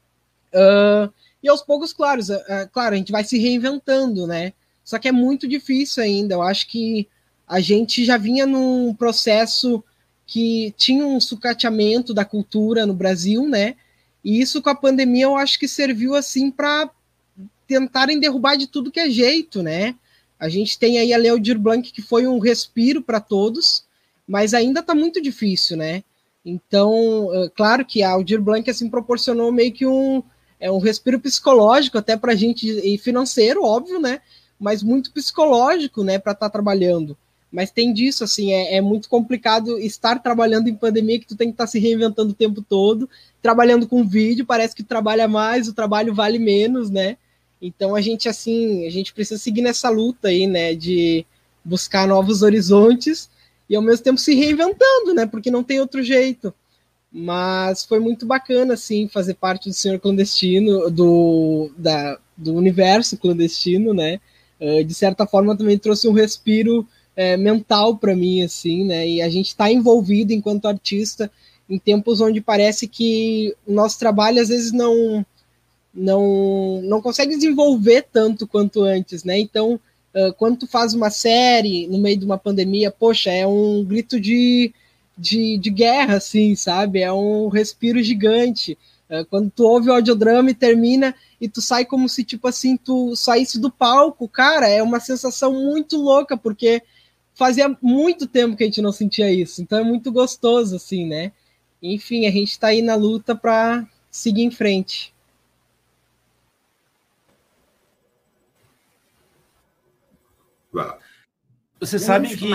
S8: Uh, e aos poucos, claro, uh, claro, a gente vai se reinventando, né? Só que é muito difícil ainda. Eu acho que a gente já vinha num processo que tinha um sucateamento da cultura no Brasil, né? E isso com a pandemia eu acho que serviu, assim, para tentarem derrubar de tudo que é jeito, né? A gente tem aí a Lei Aldir Blanc, que foi um respiro para todos, mas ainda está muito difícil, né? Então, é claro que a Aldir Blanc assim, proporcionou meio que um, é, um respiro psicológico até para a gente, e financeiro, óbvio, né? Mas muito psicológico, né, para estar tá trabalhando. Mas tem disso, assim, é, é muito complicado estar trabalhando em pandemia, que tu tem que estar tá se reinventando o tempo todo, trabalhando com vídeo, parece que trabalha mais, o trabalho vale menos, né? Então a gente, assim, a gente precisa seguir nessa luta aí, né, de buscar novos horizontes e ao mesmo tempo se reinventando, né, porque não tem outro jeito. Mas foi muito bacana, assim, fazer parte do Senhor Clandestino, do, da, do universo clandestino, né? Uh, de certa forma também trouxe um respiro uh, mental para mim, assim, né? E a gente está envolvido enquanto artista em tempos onde parece que o nosso trabalho às vezes não não, não consegue desenvolver tanto quanto antes, né? Então, uh, quando tu faz uma série no meio de uma pandemia, poxa, é um grito de, de, de guerra, assim, sabe? É um respiro gigante. Uh, quando tu ouve o audiodrama e termina e tu sai como se, tipo assim, tu saísse do palco, cara, é uma sensação muito louca, porque fazia muito tempo que a gente não sentia isso. Então é muito gostoso, assim, né? Enfim, a gente tá aí na luta para seguir em frente.
S3: Vocês sabem que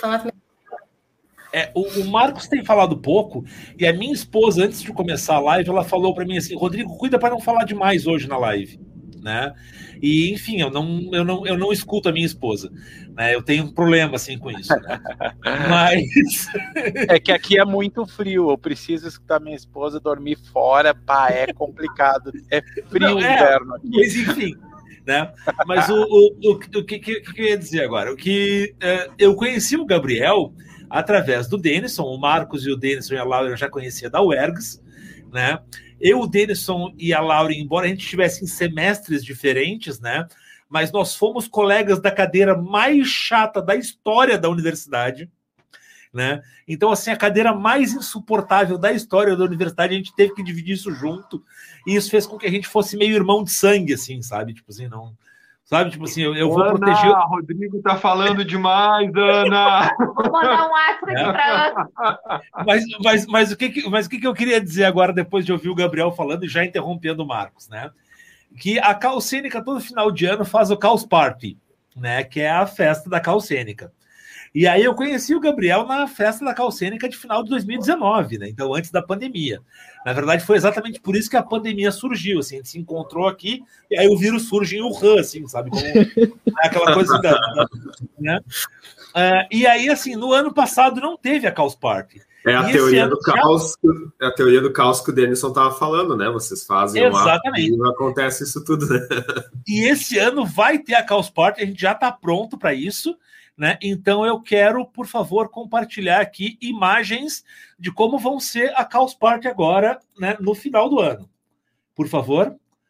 S3: é, o, o Marcos tem falado pouco, e a minha esposa, antes de começar a live, ela falou para mim assim: Rodrigo, cuida para não falar demais hoje na live, né? E enfim, eu não, eu não, eu não escuto a minha esposa, né? Eu tenho um problema assim com isso, né? Mas
S4: é que aqui é muito frio, eu preciso escutar minha esposa dormir fora, pá, é complicado, é frio o inverno aqui.
S3: Mas enfim. Né? Mas o, o, o, o que, que, que eu ia dizer agora? O que é, eu conheci o Gabriel através do Denison, o Marcos e o Denison e a Laura eu já conhecia da U E R G S, né? Eu, o Denison e a Laura, embora a gente estivesse em semestres diferentes, né? Mas nós fomos colegas da cadeira mais chata da história da universidade, né? Então, assim, a cadeira mais insuportável da história da universidade, a gente teve que dividir isso junto, e isso fez com que a gente fosse meio irmão de sangue, assim, sabe? Tipo assim, não... Sabe, tipo assim, eu, eu vou
S6: Ana,
S3: proteger...
S6: Rodrigo tá falando demais, Ana!
S7: Vou mandar um ato aqui pra Ana.
S3: Mas, mas, mas, o que que, mas o que que eu queria dizer agora, depois de ouvir o Gabriel falando e já interrompendo o Marcos, né? Que a Calcênica, todo final de ano, faz o Caos Party, né? Que é a festa da Calcênica. E aí eu conheci o Gabriel na festa da Calcênica de final de dois mil e dezenove, né? Então, antes da pandemia. Na verdade, foi exatamente por isso que a pandemia surgiu, assim, a gente se encontrou aqui, e aí o vírus surge em Wuhan, assim, sabe? Como aquela coisa da... né? Uh, e aí, assim, no ano passado não teve a Caos Party.
S2: É a
S3: e
S2: teoria do
S3: já...
S2: caos, é a teoria do caos que o Denison estava falando, né? Vocês fazem
S3: Exatamente.
S2: uma... e acontece isso tudo, né?
S3: E esse ano vai ter a Caos Party, a gente já está pronto para isso, né? Então eu quero, por favor, compartilhar aqui imagens de como vão ser a Caos Party agora, né, no final do ano. Por favor.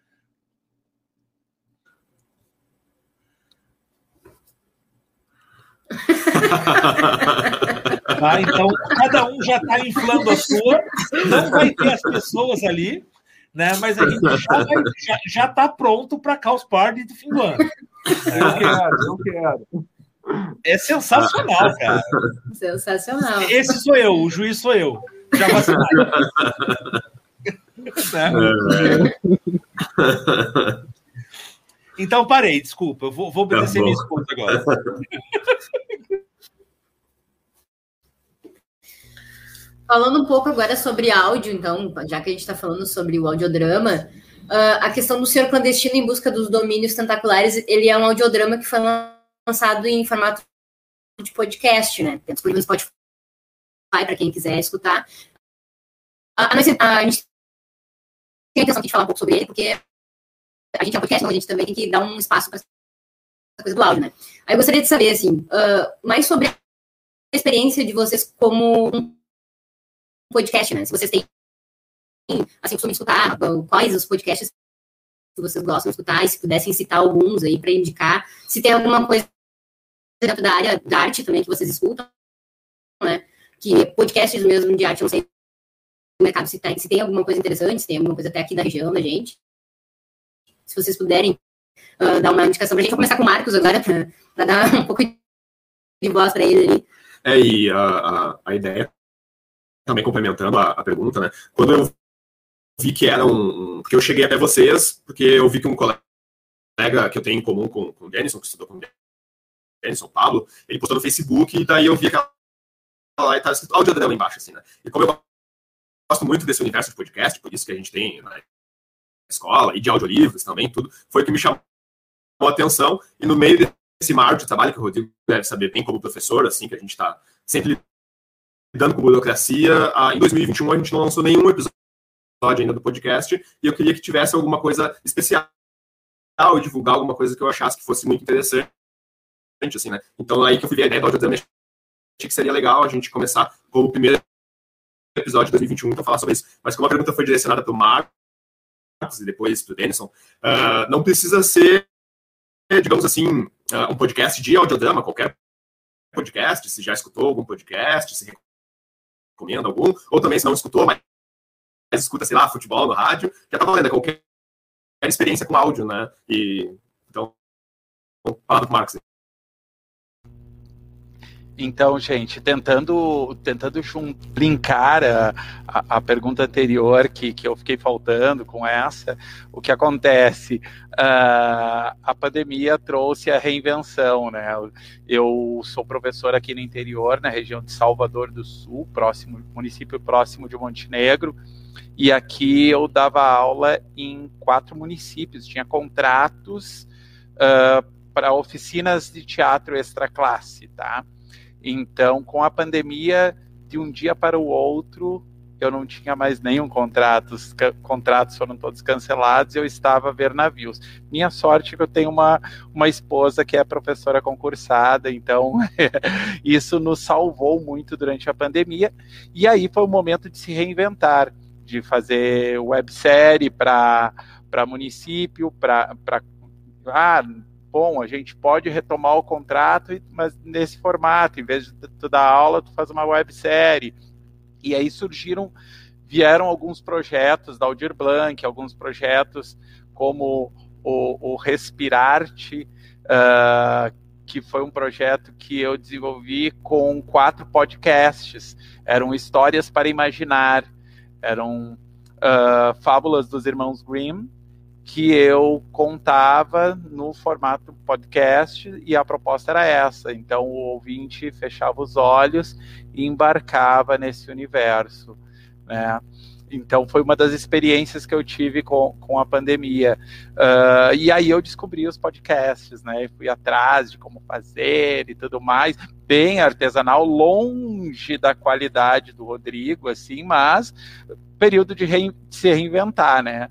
S3: Tá, então, cada um já está inflando a sua, não vai ter as pessoas ali, né? Mas a gente já está pronto para a Caos Party do fim do ano.
S6: Eu quero, eu quero.
S3: É sensacional, cara.
S5: Sensacional.
S3: Esse sou eu, o juiz sou eu. Já vacinado. Né? Então parei, desculpa. Eu vou, vou obedecer tá minha esposa agora.
S5: Falando um pouco agora sobre áudio, então, já que a gente está falando sobre o audiodrama, uh, a questão do Senhor Clandestino em Busca dos Domínios Tentaculares, ele é um audiodrama que foi lançado em formato de podcast, né? Tem disponível no Spotify para quem quiser escutar. A, a, a, a gente tem a intenção de falar um pouco sobre ele, porque a gente é um podcast, então a gente também tem que dar um espaço para essa coisa do áudio, né? Aí eu gostaria de saber, assim, uh, mais sobre a experiência de vocês como um podcast, né? Se vocês têm, assim, costumam escutar, quais os podcasts que vocês gostam de escutar, e se pudessem citar alguns aí para indicar, se tem alguma coisa dentro da área da arte também que vocês escutam, né? Que podcasts mesmo de arte, não sei no mercado se tem, se tem alguma coisa interessante, se tem alguma coisa até aqui da região da gente. Se vocês puderem uh, dar uma indicação pra gente, vou começar com o Marcos agora, para dar um pouco de voz para ele ali.
S2: É, e a, a, a ideia, também complementando a, a pergunta, né? Quando eu vi que era um... Porque eu cheguei até vocês, porque eu vi que um colega que eu tenho em comum com, com o Denison, que estudou com o Denison, Pablo, ele postou no Facebook, e daí eu vi aquela lá e estava escrito audiodrama embaixo, assim, né? E como eu gosto muito desse universo de podcast, por isso que a gente tem na escola, e de audiolivros também, tudo, foi o que me chamou a atenção, e no meio desse mar de trabalho, que o Rodrigo deve saber bem como professor, assim, que a gente está sempre lidando com burocracia, em dois mil e vinte e um a gente não lançou nenhum episódio ainda do podcast, e eu queria que tivesse alguma coisa especial ou divulgar alguma coisa que eu achasse que fosse muito interessante, assim, né? Então, aí que eu fui ver a ideia do audiodrama, achei que seria legal a gente começar como o primeiro episódio de dois mil e vinte e um, então falar sobre isso. Mas como a pergunta foi direcionada para o Marcos e depois para o Denison, uh, não precisa ser, digamos assim, uh, um podcast de audiodrama, qualquer podcast, se já escutou algum podcast, se recomenda algum, ou também se não escutou, mas escuta, sei lá, futebol no rádio, já tá valendo, qualquer experiência com áudio, né? E, então, fala do Marcos.
S4: Então, gente, tentando, tentando linkar a, a, a pergunta anterior que, que eu fiquei faltando com essa, o que acontece? Uh, a pandemia trouxe a reinvenção, né? Eu sou professor aqui no interior, na região de Salvador do Sul, próximo, município próximo de Montenegro, e aqui eu dava aula em quatro municípios, tinha contratos uh, para oficinas de teatro extra classe, tá? Então, com a pandemia, de um dia para o outro, eu não tinha mais nenhum contrato, os contratos foram todos cancelados e eu estava a ver navios. Minha sorte é que eu tenho uma, uma esposa que é professora concursada, então isso nos salvou muito durante a pandemia, e aí foi o momento de se reinventar, de fazer websérie para município, para... Ah, bom, a gente pode retomar o contrato, mas nesse formato, em vez de tu dar aula, tu faz uma websérie. E aí surgiram, vieram alguns projetos da Aldir Blanc, alguns projetos como o, o Respirarte, uh, que foi um projeto que eu desenvolvi com quatro podcasts. Eram histórias para imaginar, eram uh, fábulas dos irmãos Grimm, que eu contava no formato podcast, e a proposta era essa. Então o ouvinte fechava os olhos e embarcava nesse universo, né? Então foi uma das experiências que eu tive com, com a pandemia. Uh, e aí eu descobri os podcasts, né? Fui atrás de como fazer e tudo mais, bem artesanal, longe da qualidade do Rodrigo, assim, mas período de, rein, de se reinventar, né?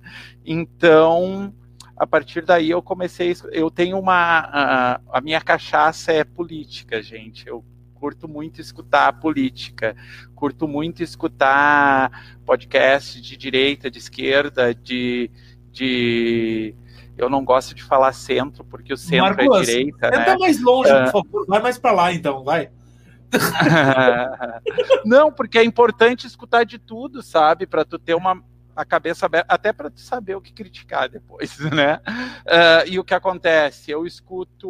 S4: Então, a partir daí eu comecei, eu tenho uma, a, a minha cachaça é política, gente. Eu curto muito escutar política, curto muito escutar podcast de direita, de esquerda, de, de... eu não gosto de falar centro, porque o centro Marcos, é direita,
S3: tenta
S4: né?
S3: mais longe,
S4: uh...
S3: por favor, vai mais para lá então, vai.
S4: Não, porque é importante escutar de tudo, sabe? Para tu ter uma a cabeça aberta, até para tu saber o que criticar depois, né? Uh, e o que acontece? Eu escuto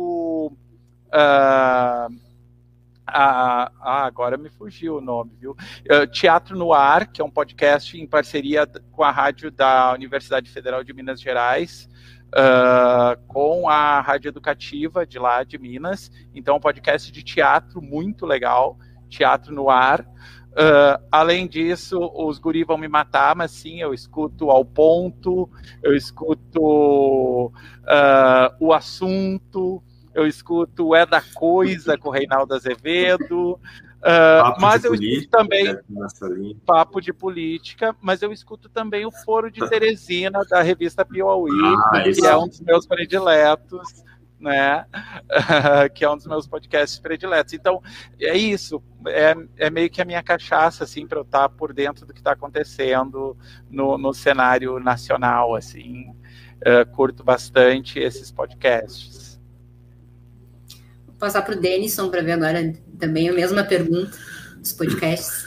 S4: uh, a, ah, agora me fugiu o nome, viu? Uh, Teatro no Ar, que é um podcast em parceria com a rádio da Universidade Federal de Minas Gerais, uh, com a rádio educativa de lá de Minas. Então, um podcast de teatro muito legal, Teatro no Ar. Uh, além disso, os guri vão me matar, mas sim, eu escuto Ao Ponto, eu escuto uh, O Assunto, eu escuto É da Coisa com o Reinaldo Azevedo, uh, mas eu política, escuto também Papo de Política, mas eu escuto também o Foro de Teresina, da revista Piauí, ah, que é um dos meus prediletos, né? Que é um dos meus podcasts prediletos. Então, é isso, é, é meio que a minha cachaça, assim, para eu estar por dentro do que está acontecendo no, no cenário nacional, assim. Uh, curto bastante esses podcasts.
S5: Vou passar para o Denison para ver agora também a mesma pergunta dos podcasts.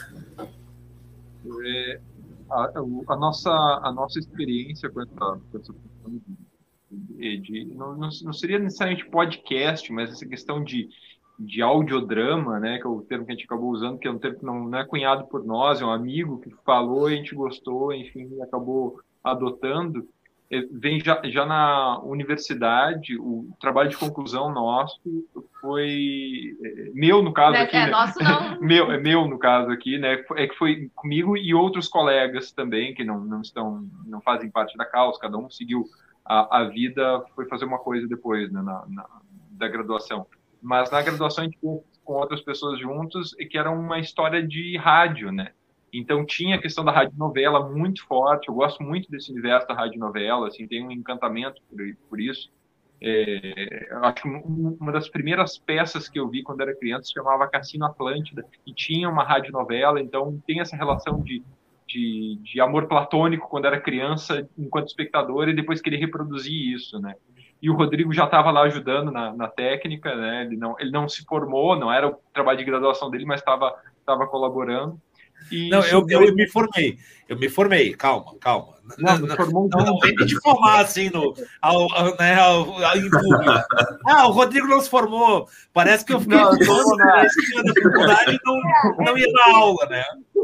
S6: É, a, a, nossa, a nossa experiência com essa, com essa De, não, não seria necessariamente podcast, mas essa questão de, de audiodrama, né, que é o termo que a gente acabou usando, que é um termo que não, não é cunhado por nós, é um amigo que falou e a gente gostou, enfim, acabou adotando. Vem já, já na universidade, o trabalho de conclusão nosso foi meu, no caso aqui,
S7: é,
S6: né?
S7: Nosso não.
S6: meu, é meu, no caso aqui, né? É que foi comigo e outros colegas também, que não, não estão, não fazem parte da causa, cada um seguiu A, a vida, foi fazer uma coisa depois, né, na, na, da graduação. Mas na graduação a gente ficou com outras pessoas juntos, e que era uma história de rádio, né? Então tinha a questão da radionovela muito forte, eu gosto muito desse universo da radionovela, assim, tem um encantamento por, por isso. É, eu acho que uma das primeiras peças que eu vi quando era criança se chamava Cassino Atlântida, e tinha uma radionovela, então tem essa relação de, de, de amor platônico quando era criança, enquanto espectador, e depois querer reproduzir isso, né? E o Rodrigo já estava lá ajudando na, na técnica, né? Ele não, ele não se formou, não era o trabalho de graduação dele, mas estava estava colaborando. E
S3: não, eu, eu me formei, eu me formei, calma, calma.
S6: Não, não, formou
S3: não, não vem me difamar assim no, ao, ao, né, ao, ao, em público. Ah, o Rodrigo não se formou. Parece que eu fiquei
S6: não,
S3: não, na faculdade e não, não ia na aula, né?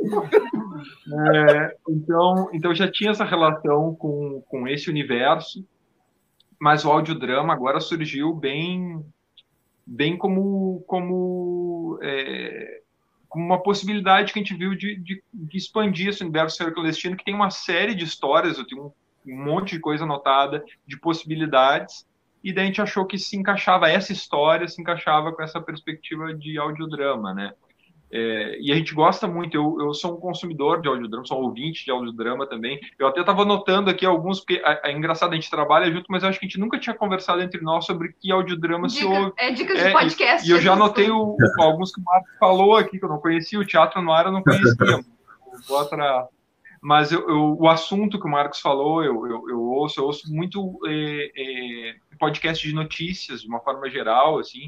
S6: É, então, então já tinha essa relação com, com esse universo, mas o audiodrama agora surgiu bem, bem como, como é, uma possibilidade que a gente viu de, de, de expandir esse universo clandestino, que tem uma série de histórias, eu tenho um, um monte de coisa anotada, de possibilidades, e daí a gente achou que se encaixava, essa história se encaixava com essa perspectiva de audiodrama, né? É, e a gente gosta muito, eu, eu sou um consumidor de audiodrama, sou um ouvinte de audiodrama também. Eu até estava anotando aqui alguns, porque é, é engraçado, a gente trabalha junto, mas eu acho que a gente nunca tinha conversado entre nós sobre que audiodrama
S7: Dica,
S6: se ouve.
S7: É dicas de podcast.
S6: E, e eu já anotei o, alguns que o Marcos falou aqui, que eu não conhecia, o Teatro no Ar eu não conhecia. Outra... Mas eu, eu, o assunto que o Marcos falou, eu, eu, eu ouço, eu ouço muito é, é, podcast de notícias, de uma forma geral, assim.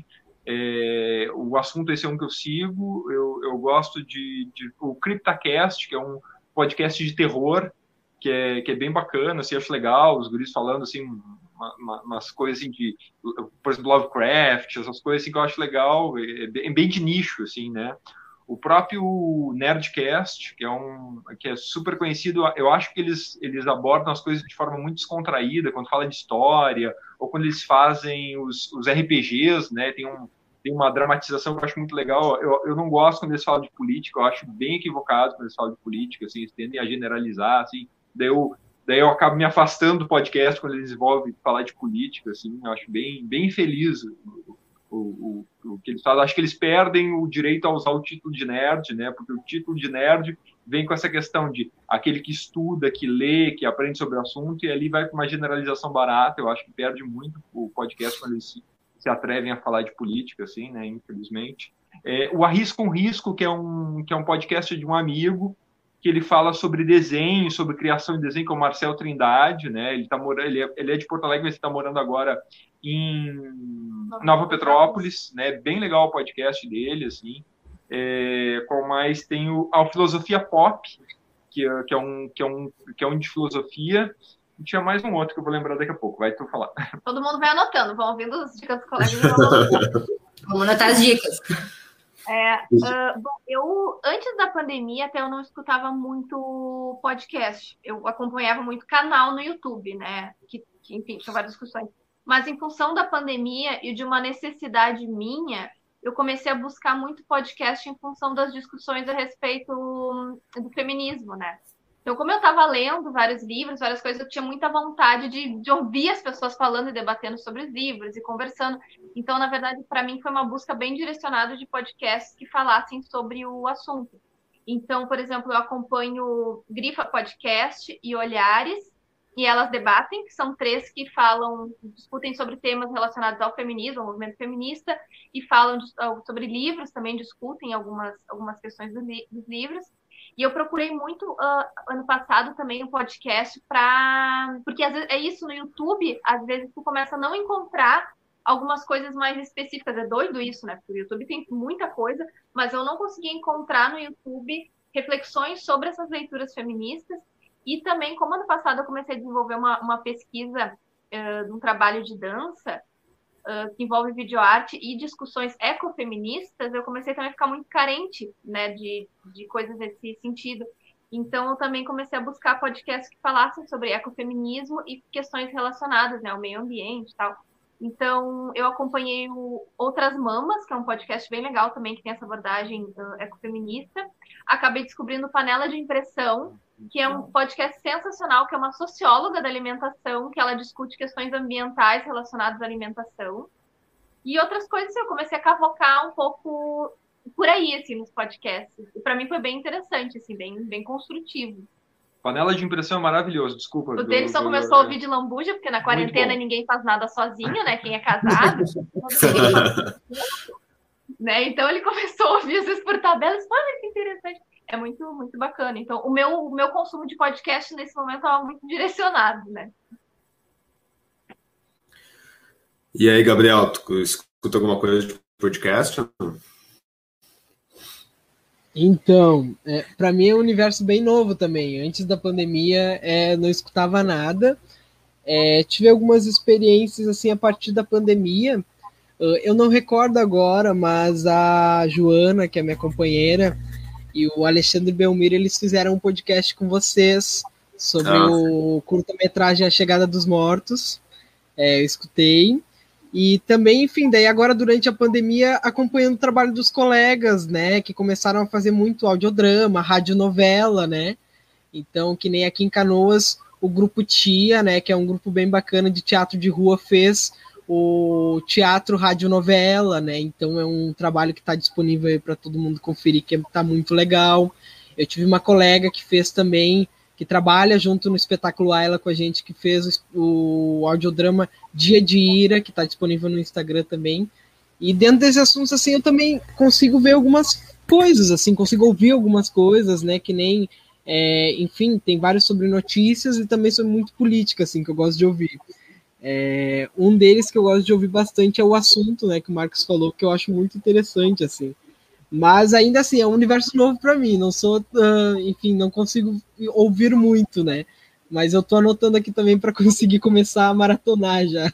S6: É, o assunto esse é um que eu sigo, eu, eu gosto de, de o CryptaCast, que é um podcast de terror, que é, que é bem bacana, assim, acho legal, os guris falando, assim, uma, uma, umas coisas, assim, de, por exemplo, Lovecraft, essas coisas, assim, que eu acho legal, é bem, é bem de nicho, assim, né? O próprio Nerdcast, que é, um, que é super conhecido, eu acho que eles, eles abordam as coisas de forma muito descontraída, quando fala de história, ou quando eles fazem os, os R P Gs, né? Tem, um, tem uma dramatização que eu acho muito legal. Eu, eu não gosto quando eles falam de política, eu acho bem equivocado quando eles falam de política, assim, eles tendem a generalizar, assim, daí eu, daí eu acabo me afastando do podcast quando eles envolvem falar de política, assim, eu acho bem, bem infeliz o, o, o que eles falam. Acho que eles perdem o direito a usar o título de nerd, né? Porque o título de nerd vem com essa questão de aquele que estuda, que lê, que aprende sobre o assunto, e ali vai com uma generalização barata. Eu acho que perde muito o podcast quando eles se, se atrevem a falar de política, assim, né? Infelizmente. É, o Arrisca um Risco, que é um, que é um podcast de um amigo, que ele fala sobre desenho, sobre criação de desenho, que é o Marcel Trindade, né? Ele, tá morando, ele, é, ele é de Porto Alegre, mas ele está morando agora em Nova Petrópolis, né? Bem legal o podcast dele, assim. É, qual mais? Tem o, a Filosofia Pop, que é, que, é um, que, é um, que é um de filosofia. E tinha mais um outro que eu vou lembrar daqui a pouco. Vai tu falar.
S7: Todo mundo vai anotando, vão ouvindo as dicas dos colegas.
S5: Vamos anotar as dicas.
S7: É, uh, bom, eu, antes da pandemia, até eu não escutava muito podcast. Eu acompanhava muito canal no YouTube, né? Que, que enfim, tinha várias discussões. Mas em função da pandemia e de uma necessidade minha, eu comecei a buscar muito podcast em função das discussões a respeito do feminismo, né? Então, como eu estava lendo vários livros, várias coisas, eu tinha muita vontade de, de ouvir as pessoas falando e debatendo sobre os livros e conversando. Então, na verdade, para mim foi uma busca bem direcionada de podcasts que falassem sobre o assunto. Então, por exemplo, eu acompanho Grifa Podcast e Olhares, e elas debatem, que são três que falam, discutem sobre temas relacionados ao feminismo, ao movimento feminista, e falam de, sobre livros, também discutem algumas, algumas questões do li, dos livros. E eu procurei muito, uh, ano passado, também um podcast para... Porque às vezes, é isso, no YouTube, às vezes tu começa a não encontrar algumas coisas mais específicas. É doido isso, né? Porque o YouTube tem muita coisa, mas eu não conseguia encontrar no YouTube reflexões sobre essas leituras feministas. E também, como ano passado eu comecei a desenvolver uma, uma pesquisa uh, de um trabalho de dança, Uh, que envolve videoarte e discussões ecofeministas, eu comecei também a ficar muito carente, né, de, de coisas nesse sentido. Então, eu também comecei a buscar podcasts que falassem sobre ecofeminismo e questões relacionadas, né, ao meio ambiente e tal. Então, eu acompanhei o Outras Mamas, que é um podcast bem legal também, que tem essa abordagem uh, ecofeminista. Acabei descobrindo Panela de Impressão, que é um podcast sensacional, que é uma socióloga da alimentação, que ela discute questões ambientais relacionadas à alimentação. E outras coisas, eu comecei a cavocar um pouco por aí, assim, nos podcasts. E para mim foi bem interessante, assim, bem, bem construtivo.
S6: Panela de impressão é maravilhoso, desculpa.
S7: O Denison começou a ouvir de lambuja, porque na quarentena ninguém faz nada sozinho, né? Quem é casado. Né? Então ele começou a ouvir, às vezes, por tabelas. Olha que interessante. É muito, muito bacana. Então, o meu, o meu consumo de podcast nesse momento estava muito direcionado, né?
S2: E aí, Gabriel, tu escuta alguma coisa de podcast?
S8: Então, é, para mim é um universo bem novo também. Antes da pandemia, é, não escutava nada. É, tive algumas experiências assim a partir da pandemia. Eu não recordo agora, mas a Joana, que é minha companheira, e o Alexandre Belmiro, eles fizeram um podcast com vocês sobre ah. o curta-metragem A Chegada dos Mortos. É, eu escutei. E também, enfim, daí agora durante a pandemia, acompanhando o trabalho dos colegas, né, que começaram a fazer muito audiodrama, radionovela, né. Então, que nem aqui em Canoas, o Grupo Tia, né, que é um grupo bem bacana de teatro de rua, fez o teatro radionovela, né? Então é um trabalho que está disponível aí para todo mundo conferir, que está muito legal. Eu tive uma colega que fez também, que trabalha junto no Espetáculo Ayla com a gente, que fez o, o audiodrama Dia de Ira, que está disponível no Instagram também. E dentro desses assuntos, assim, eu também consigo ver algumas coisas, assim, consigo ouvir algumas coisas, né? Que nem, é, enfim, tem vários sobre notícias e também sobre muito política, assim, que eu gosto de ouvir. É, um deles que eu gosto de ouvir bastante é o assunto, né, que o Marcos falou, que eu acho muito interessante, assim. Mas ainda assim, é um universo novo para mim, não sou, uh, enfim, não consigo ouvir muito, né, mas eu tô anotando aqui também para conseguir começar a maratonar já.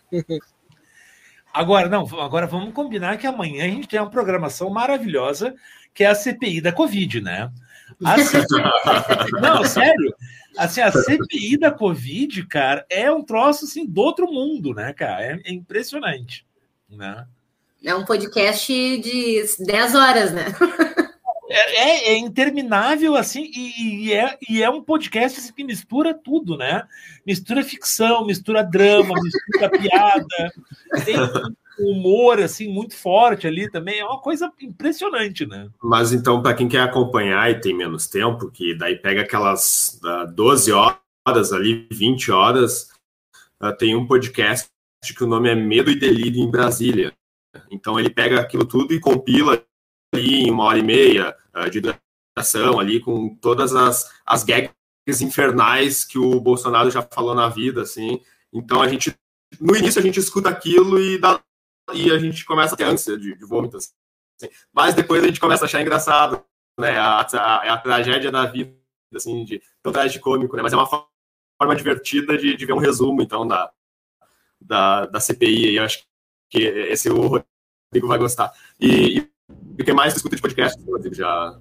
S3: Agora, não, agora vamos combinar que amanhã a gente tem uma programação maravilhosa, que é a C P I da Covid, né? A C P I... Não, sério, assim, a C P I da Covid, cara, é um troço, assim, do outro mundo, né, cara? É, é impressionante, né?
S5: É um podcast de dez horas, né?
S3: É, é, é interminável, assim, e, e, é, e é um podcast assim, que mistura tudo, né? Mistura ficção, mistura drama, mistura piada, tem um humor, assim, muito forte ali também. É uma coisa impressionante, né?
S2: Mas, então, para quem quer acompanhar e tem menos tempo, que daí pega aquelas uh, doze horas ali, vinte horas, uh, tem um podcast que o nome é Medo e Delírio em Brasília. Então, ele pega aquilo tudo e compila ali em uma hora e meia uh, de duração ali, com todas as, as gags infernais que o Bolsonaro já falou na vida, assim. Então, a gente, no início, a gente escuta aquilo e, dá, e a gente começa a ter ânsia de, de vômito, assim. Mas depois a gente começa a achar engraçado, né? A, a, a tragédia da vida, assim, de tão tragicômico, né? Mas é uma forma divertida de, de ver um resumo, então, da, da, da C P I, e eu acho que esse o Rodrigo vai gostar. E, e o que mais escuta de podcast, Rodrigo, já...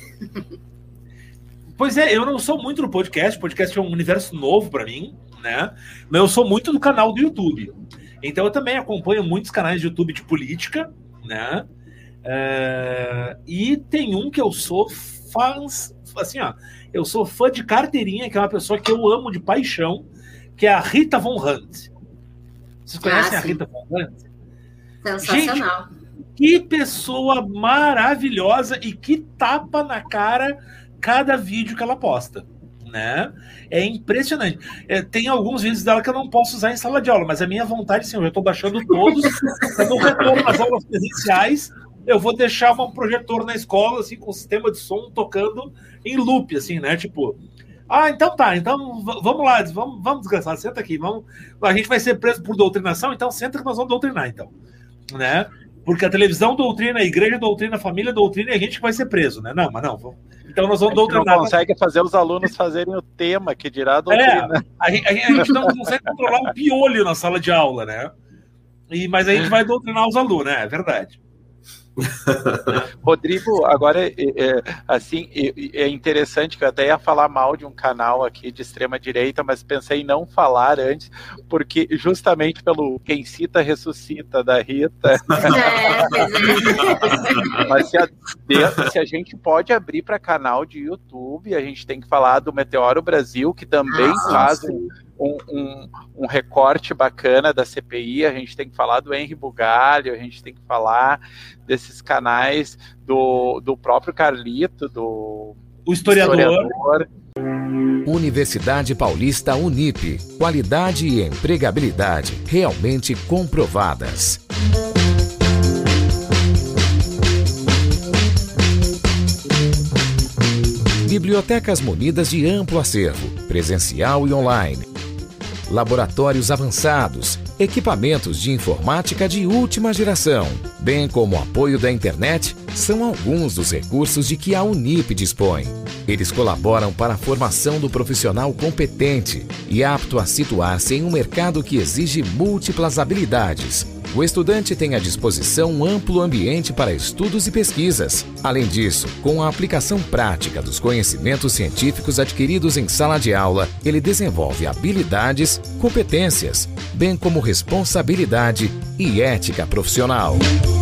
S3: Pois é, eu não sou muito do podcast, podcast é um universo novo para mim, né? Mas eu sou muito do canal do YouTube. Então eu também acompanho muitos canais de YouTube de política, né? É... E tem um que eu sou fã, assim, ó, eu sou fã de carteirinha, que é uma pessoa que eu amo de paixão, que é a Rita Von Hunt. Vocês conhecem ah, a Rita Von Hunt?
S5: Sensacional.
S3: Gente, que pessoa maravilhosa e que tapa na cara cada vídeo que ela posta, né? É impressionante. É, tem alguns vídeos dela que eu não posso usar em sala de aula, mas a minha vontade, sim, eu já estou baixando todos. No retorno às aulas presenciais, eu vou deixar um projetor na escola, assim, com sistema de som tocando em loop, assim, né? Tipo, ah, então tá, então vamos lá, vamos, vamos desgraçado, senta aqui, vamos. A gente vai ser preso por doutrinação, então senta que nós vamos doutrinar, então, né? Porque a televisão doutrina, a igreja doutrina, a família doutrina e a gente vai ser preso, né? Não, mas não, vamos... Então nós vamos doutrinar.
S4: Não consegue fazer os alunos fazerem o tema que dirá a doutrina.
S3: É, a gente, a gente não consegue controlar o piolho na sala de aula, né? E, mas a gente vai doutrinar os alunos, né? É verdade.
S4: Rodrigo, agora é, é, assim, é, é interessante que eu até ia falar mal de um canal aqui de extrema direita, mas pensei em não falar antes, porque justamente pelo Quem Cita Ressuscita da Rita. É. Mas se a, se a gente pode abrir para canal de YouTube, a gente tem que falar do Meteoro Brasil, que também ah, faz um, um, um, um recorte bacana da C P I, a gente tem que falar do Henri Bugalho, a gente tem que falar desses canais do, do próprio Carlito, do
S3: o historiador.
S4: historiador.
S9: Universidade Paulista Unip. Qualidade e empregabilidade realmente comprovadas. Bibliotecas munidas de amplo acervo, presencial e online. Laboratórios avançados, equipamentos de informática de última geração, bem como apoio da internet, são alguns dos recursos de que a Unip dispõe. Eles colaboram para a formação do profissional competente e apto a situar-se em um mercado que exige múltiplas habilidades. O estudante tem à disposição um amplo ambiente para estudos e pesquisas. Além disso, com a aplicação prática dos conhecimentos científicos adquiridos em sala de aula, ele desenvolve habilidades, competências, bem como responsabilidade e ética profissional.